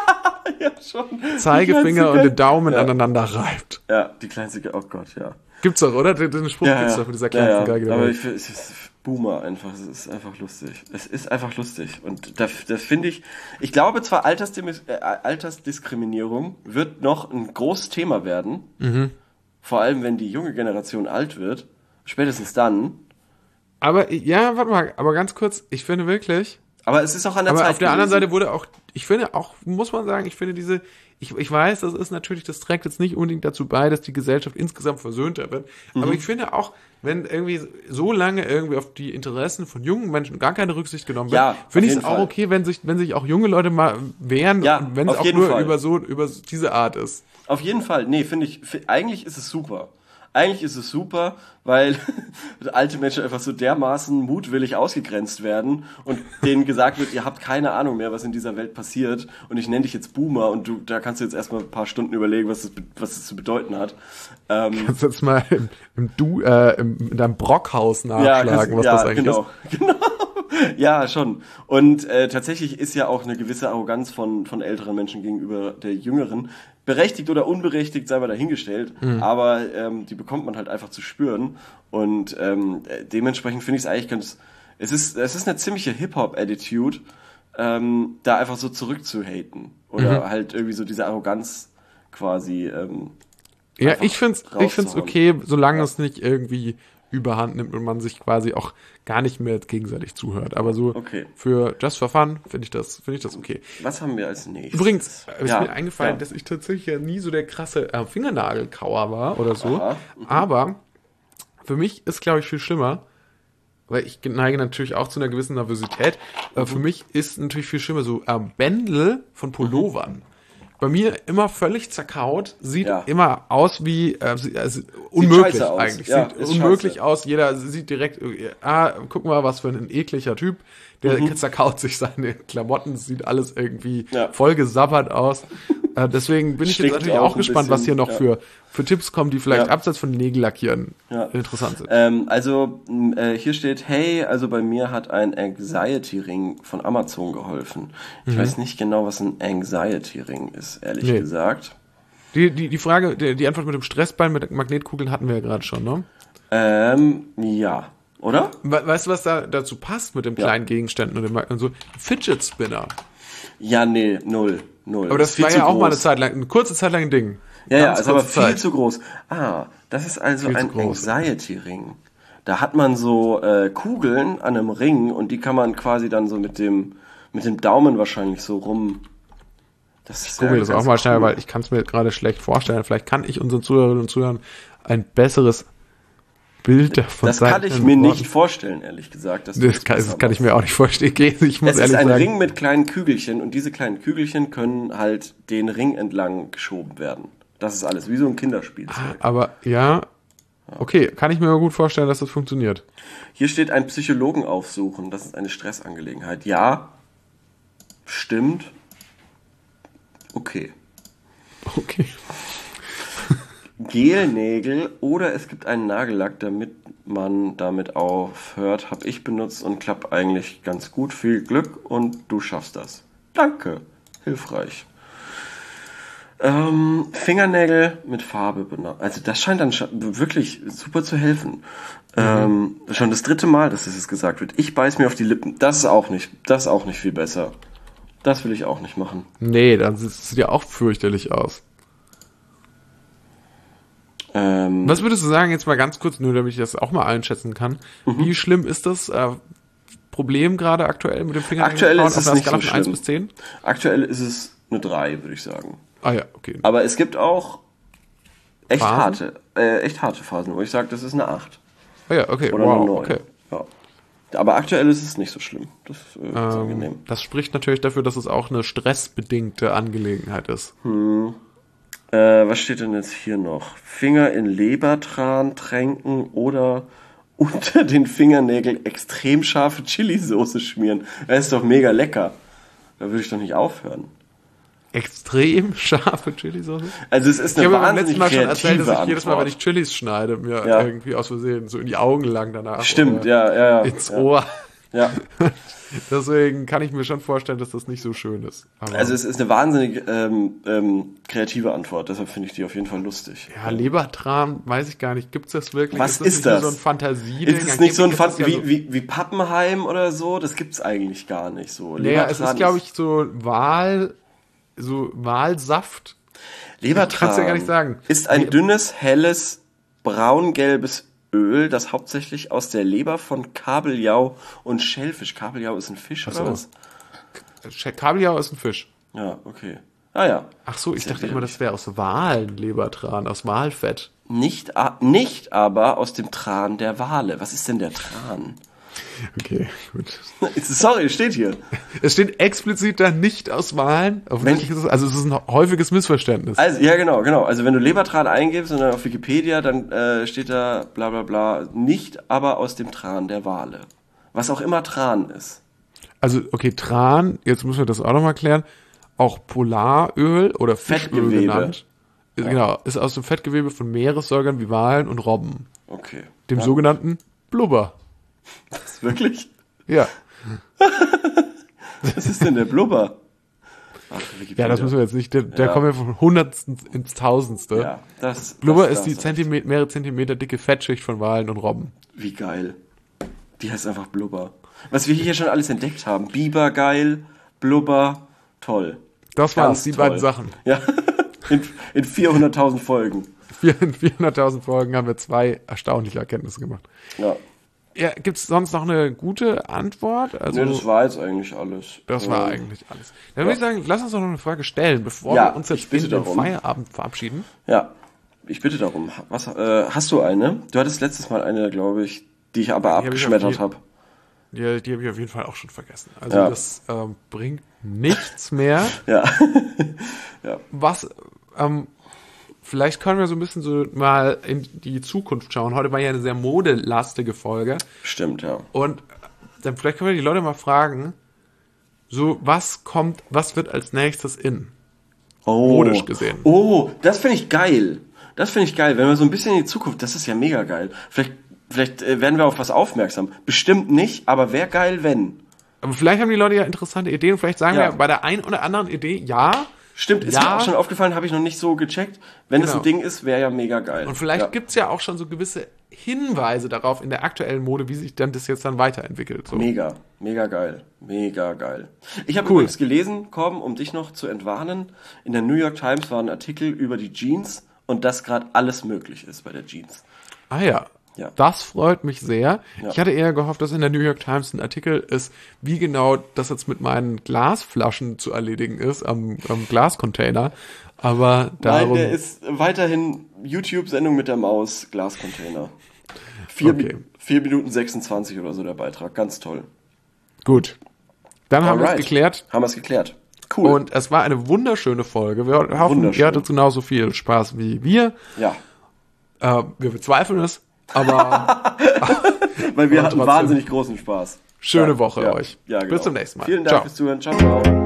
S2: Ja, schon.
S1: Zeigefinger und den Daumen
S2: ja.
S1: aneinander reibt.
S2: Ja, die kleinste Geige, oh Gott, ja.
S1: Gibt's doch, oder? Den, den Spruch
S2: Ja,
S1: gibt's
S2: ja.
S1: doch mit dieser kleinsten
S2: ja, ja.
S1: Geige der
S2: Aber
S1: Welt.
S2: ich finde, es ist Boomer einfach, es ist einfach lustig. Es ist einfach lustig. Und da, da finde ich, ich glaube zwar, Altersdim- äh, Altersdiskriminierung wird noch ein großes Thema werden.
S1: Mhm.
S2: Vor allem, wenn die junge Generation alt wird. Spätestens dann.
S1: Aber, ja, warte mal, aber ganz kurz, ich finde wirklich,
S2: Aber es ist auch an der
S1: aber
S2: Zeit
S1: auf der anderen
S2: gewesen.
S1: Seite wurde auch, ich finde auch, muss man sagen, ich finde diese, ich, ich weiß, das ist natürlich, das trägt jetzt nicht unbedingt dazu bei, dass die Gesellschaft insgesamt versöhnter wird,
S2: Mhm.
S1: aber ich finde auch, wenn irgendwie so lange irgendwie auf die Interessen von jungen Menschen gar keine Rücksicht genommen wird,
S2: Ja,
S1: finde
S2: auf
S1: ich es
S2: jeden
S1: auch
S2: Fall.
S1: okay, wenn sich, wenn sich auch junge Leute mal wehren,
S2: Ja,
S1: und wenn es
S2: auf
S1: auch
S2: jeden
S1: nur
S2: Fall.
S1: über so, über diese Art ist.
S2: Auf jeden Fall. Nee, finde ich, fi- eigentlich ist es super. Eigentlich ist es super, weil alte Menschen einfach so dermaßen mutwillig ausgegrenzt werden und denen gesagt wird, ihr habt keine Ahnung mehr, was in dieser Welt passiert und ich nenne dich jetzt Boomer und du, da kannst du jetzt erstmal ein paar Stunden überlegen, was es, be- was es zu bedeuten hat. Ähm,
S1: Kannst du jetzt mal im, im du, äh, im, in deinem Brockhaus nachschlagen,
S2: kannst-
S1: was das eigentlich
S2: genau,
S1: ist.
S2: Genau. Ja, schon. Und äh, tatsächlich ist ja auch eine gewisse Arroganz von, von älteren Menschen gegenüber der Jüngeren, berechtigt oder unberechtigt, sei mal dahingestellt,
S1: Mhm.
S2: aber ähm, die bekommt man halt einfach zu spüren. Und ähm, äh, dementsprechend finde ich es eigentlich ganz, es ist, es ist eine ziemliche Hip-Hop-Attitude, ähm, da einfach so zurückzuhaten. Oder
S1: Mhm.
S2: halt irgendwie so diese Arroganz quasi. Ähm,
S1: Ja,
S2: einfach
S1: ich find's, ich find's
S2: rauszuhauen.
S1: okay, solange
S2: Ja.
S1: es nicht irgendwie überhand nimmt und man sich quasi auch gar nicht mehr gegenseitig zuhört. Aber so
S2: Okay.
S1: für Just for Fun finde ich das, finde ich das okay.
S2: Was haben wir als nächstes?
S1: Übrigens ist
S2: Ja,
S1: mir eingefallen,
S2: ja.
S1: dass ich tatsächlich ja nie so der krasse äh, Fingernagelkauer war oder so.
S2: Aha.
S1: Aber für mich ist, glaube ich, viel schlimmer, weil ich neige natürlich auch zu einer gewissen Nervosität.
S2: Mhm.
S1: Äh, für mich ist natürlich viel schlimmer so äh, Bändel von Pullovern. Bei mir immer völlig zerkaut, sieht
S2: Ja.
S1: immer aus wie äh, sie- also unmöglich
S2: scheiße aus.
S1: eigentlich.
S2: Ja,
S1: sieht
S2: ist
S1: unmöglich
S2: scheiße.
S1: aus. Jeder sieht direkt, äh, ah, guck mal, was für ein ekliger Typ. Der
S2: Mhm.
S1: zerkaut sich seine Klamotten, sieht alles irgendwie
S2: Ja.
S1: voll gesabbert aus. äh, deswegen bin ich jetzt
S2: Stinkt
S1: natürlich
S2: auch
S1: auch
S2: ein
S1: gespannt, was hier
S2: bisschen,
S1: noch
S2: ja.
S1: für, für Tipps kommen, die vielleicht
S2: Ja.
S1: abseits von Nägellackieren
S2: Ja.
S1: interessant sind.
S2: Ähm, also m, äh, hier steht, hey, also bei mir hat ein Anxiety-Ring von Amazon geholfen. Ich weiß nicht genau, was ein Anxiety-Ring ist, ehrlich
S1: Mhm. Nee.
S2: gesagt.
S1: Die, die, die Frage, die, die Antwort mit dem Stressbein, mit Magnetkugeln hatten wir ja gerade schon, ne?
S2: Ähm, ja, oder?
S1: We weißt du, was da dazu passt mit den
S2: Ja.
S1: kleinen Gegenständen und, dem, und so? Fidget Spinner.
S2: Ja, nee, null, null.
S1: Aber das
S2: Ist viel
S1: war
S2: zu
S1: ja auch
S2: groß.
S1: mal eine Zeit lang, eine kurze Zeit lang ein Ding.
S2: Ja, ja,
S1: Ganz
S2: ist aber
S1: kurze
S2: viel
S1: Zeit.
S2: zu groß. Ah, das ist also
S1: Viel zu
S2: ein
S1: groß.
S2: Anxiety-Ring. Da hat man so äh, Kugeln an einem Ring und die kann man quasi dann so mit dem mit dem Daumen wahrscheinlich so rum. Das ist
S1: Google
S2: ja
S1: das
S2: ganz
S1: auch mal schnell,
S2: cool.
S1: weil ich kann es mir gerade schlecht vorstellen. Vielleicht kann ich unseren Zuhörerinnen und Zuhörern ein besseres Bild davon
S2: Das kann
S1: zeichnen.
S2: ich mir nicht vorstellen, ehrlich gesagt. Dass du
S1: Das kann, das
S2: besser
S1: kann ich
S2: machst.
S1: mir auch nicht vorstellen. Ich muss
S2: Es ist
S1: ehrlich
S2: ein
S1: sagen.
S2: Ring mit kleinen Kügelchen und diese kleinen Kügelchen können halt den Ring entlang geschoben werden. Das ist alles, wie so ein Kinderspielzeug.
S1: Aber ja, okay, kann ich mir aber gut vorstellen, dass das funktioniert.
S2: Hier steht ein Psychologen aufsuchen. Das ist eine Stressangelegenheit. Ja, stimmt. Okay.
S1: Okay.
S2: Gelnägel oder es gibt einen Nagellack, damit man damit aufhört, habe ich benutzt und klappt eigentlich ganz gut. Viel Glück und du schaffst das. Danke. Hilfreich. Ähm, Fingernägel mit Farbe benutzen. Also das scheint dann scha- wirklich super zu helfen. Ähm, schon das dritte Mal, dass das jetzt gesagt wird. Ich beiß mir auf die Lippen. Das ist auch nicht, das ist auch nicht viel besser. Das will ich auch nicht machen.
S1: Nee, dann sieht es ja auch fürchterlich aus.
S2: Ähm,
S1: Was würdest du sagen, jetzt mal ganz kurz, nur damit ich das auch mal einschätzen kann,
S2: Mhm.
S1: wie schlimm ist das äh, Problem gerade aktuell mit dem Fingernägel?
S2: Aktuell ist
S1: auf
S2: es
S1: einer
S2: nicht
S1: Skala
S2: so
S1: von eins
S2: schlimm.
S1: bis zehn?
S2: Aktuell ist es eine drei, würde ich sagen.
S1: Ah ja, okay.
S2: Aber es gibt auch echt
S1: Phasen?
S2: harte, äh, echt harte Phasen, wo ich sage, das ist eine acht.
S1: Ah ja, okay,
S2: Oder
S1: wow,
S2: eine neun.
S1: okay.
S2: Ja. Aber aktuell ist es nicht so schlimm. Das ist, äh, ist
S1: Ähm,
S2: angenehm.
S1: das spricht natürlich dafür, dass es auch eine stressbedingte Angelegenheit ist.
S2: Äh, was steht denn jetzt hier noch? Finger in Lebertran tränken oder unter den Fingernägeln extrem scharfe Chilisauce schmieren. Das ist doch mega lecker. Da würde ich doch nicht aufhören.
S1: Extrem scharfe Chilisauce?
S2: Also es ist
S1: Ich
S2: eine
S1: habe beim letzten
S2: wahnsinnig
S1: Mal schon erzählt,
S2: kreative
S1: dass ich jedes Mal, wenn
S2: Antwort.
S1: ich Chilis schneide, mir
S2: Ja.
S1: irgendwie aus Versehen so in die Augen lang danach.
S2: Stimmt,
S1: oder
S2: ja, ja, ja.
S1: ins
S2: ja.
S1: Ohr.
S2: Ja.
S1: Deswegen kann ich mir schon vorstellen, dass das nicht so schön ist. Aber
S2: Also es ist eine wahnsinnig ähm, ähm, kreative Antwort, deshalb finde ich die auf jeden Fall lustig.
S1: ja, Lebertran, weiß ich gar nicht. Gibt's das wirklich?
S2: Was
S1: ist das
S2: ist
S1: nicht nur
S2: das?
S1: so ein Fantasie?
S2: Ist es nicht so ein
S1: Fan
S2: Fan wie, wie, wie Pappenheim oder so? Das gibt's eigentlich gar nicht so.
S1: Naja, es
S2: Lebertran
S1: ist, glaube ich, so Wal, so Walsaft.
S2: Lebertran
S1: Kannst du ja gar nicht sagen.
S2: ist ein
S1: Nee.
S2: dünnes, helles, braungelbes Öl, das hauptsächlich aus der Leber von Kabeljau und Schellfisch. Kabeljau ist ein Fisch
S1: so.
S2: oder was?
S1: Kabeljau ist ein Fisch.
S2: Ja, okay. Ah ja.
S1: Ach so, ich
S2: Ist ja
S1: dachte immer,
S2: widerlich.
S1: das wäre aus Walen Lebertran, aus Walfett.
S2: Nicht, a- nicht aber aus dem Tran der Wale. Was ist denn der Tran?
S1: Okay, gut.
S2: Sorry, steht hier.
S1: Es steht explizit da nicht aus Walen. Offensichtlich ist es, also es ist ein häufiges Missverständnis.
S2: Also, ja, genau, genau. Also, wenn du Lebertran eingibst und dann auf Wikipedia, dann äh, steht da bla bla bla, nicht aber aus dem Tran der Wale. Was auch immer Tran ist.
S1: Also, okay, Tran, jetzt müssen wir das auch nochmal klären, auch Polaröl oder Fischöl
S2: Fettgewebe.
S1: genannt. Ist, Genau, ist aus dem Fettgewebe von Meeressäugern wie Walen und Robben.
S2: Okay.
S1: Dem
S2: ja.
S1: sogenannten Blubber.
S2: Was, wirklich?
S1: Ja.
S2: Was ist denn der Blubber? Ach, Wikipedia.
S1: Ja, das müssen wir jetzt nicht, der, der
S2: Ja.
S1: kommt ja von Hundertsten ins Tausendste.
S2: Ja, das,
S1: Blubber
S2: das,
S1: ist die
S2: das,
S1: Zentimeter, mehrere Zentimeter dicke Fettschicht von Walen und Robben.
S2: Wie geil. Die heißt einfach Blubber. Was wir hier schon alles entdeckt haben. Biber geil, Blubber, toll.
S1: Das
S2: Ganz
S1: war's, die
S2: toll.
S1: beiden Sachen.
S2: Ja, in, in vierhunderttausend Folgen.
S1: In vierhunderttausend Folgen haben wir zwei erstaunliche Erkenntnisse gemacht.
S2: Ja.
S1: Ja, gibt's sonst noch eine gute Antwort? Also,
S2: Nee, das war jetzt eigentlich alles.
S1: das war
S2: Ähm,
S1: eigentlich alles. Dann würde ich sagen, lass uns doch noch eine Frage stellen, bevor
S2: Ja,
S1: wir uns
S2: ich
S1: jetzt
S2: bitte
S1: in den
S2: darum.
S1: Feierabend verabschieden.
S2: Ja, ich bitte darum. Was, äh, hast du eine? Du hattest letztes Mal eine, glaube ich, die ich aber
S1: hab ich
S2: abgeschmettert
S1: auf
S2: habe.
S1: Die, die habe ich auf jeden Fall auch schon vergessen. Also
S2: Ja.
S1: das ähm, bringt nichts mehr.
S2: Ja.
S1: Was, ähm, vielleicht können wir so ein bisschen so mal in die Zukunft schauen. Heute war ja eine sehr modelastige Folge.
S2: Stimmt, ja.
S1: Und dann vielleicht können wir die Leute mal fragen, so was kommt, was wird als nächstes in?
S2: Oh.
S1: Modisch gesehen.
S2: Oh, das finde ich geil. Das finde ich geil. Wenn wir so ein bisschen in die Zukunft, das ist ja mega geil. Vielleicht, vielleicht äh, werden wir auf was aufmerksam. Bestimmt nicht, aber wäre geil, wenn.
S1: Aber vielleicht haben die Leute ja interessante Ideen. Vielleicht sagen
S2: Ja.
S1: wir bei der einen oder anderen Idee ja.
S2: Stimmt, ist
S1: Ja.
S2: mir auch schon aufgefallen, habe ich noch nicht so gecheckt. Wenn es
S1: Genau.
S2: ein Ding ist, wäre ja mega geil.
S1: Und vielleicht
S2: ja.
S1: gibt's ja auch schon so gewisse Hinweise darauf in der aktuellen Mode, wie sich dann das jetzt dann weiterentwickelt. So.
S2: Mega, mega geil. Mega geil. Ich habe
S1: Cool.
S2: übrigens gelesen, Korben, um dich noch zu entwarnen, in der New York Times war ein Artikel über die Jeans und dass gerade alles möglich ist bei der Jeans.
S1: Ah ja.
S2: Ja.
S1: Das freut mich sehr.
S2: Ja.
S1: Ich hatte eher gehofft, dass in der New York Times ein Artikel ist, wie genau das jetzt mit meinen Glasflaschen zu erledigen ist am, am Glascontainer. Aber darum.
S2: Nein, der ist weiterhin YouTube-Sendung mit der Maus, Glascontainer. Vier,
S1: Okay.
S2: vier Minuten sechsundzwanzig oder so der Beitrag, ganz toll.
S1: Gut. Dann haben wir es
S2: Alright.
S1: geklärt.
S2: Haben wir es geklärt. Cool.
S1: Und es war eine wunderschöne Folge. Wir hoffen,
S2: Wunderschön.
S1: ihr hattet genauso viel Spaß wie wir.
S2: ja,
S1: Äh, wir bezweifeln es, aber
S2: weil wir
S1: Aber
S2: hatten
S1: trotzdem.
S2: wahnsinnig großen Spaß.
S1: schöne
S2: Ja,
S1: Woche
S2: ja,
S1: euch.
S2: Ja, genau.
S1: Bis zum nächsten Mal.
S2: Vielen Dank
S1: Ciao.
S2: fürs Zuhören. Ciao, ciao.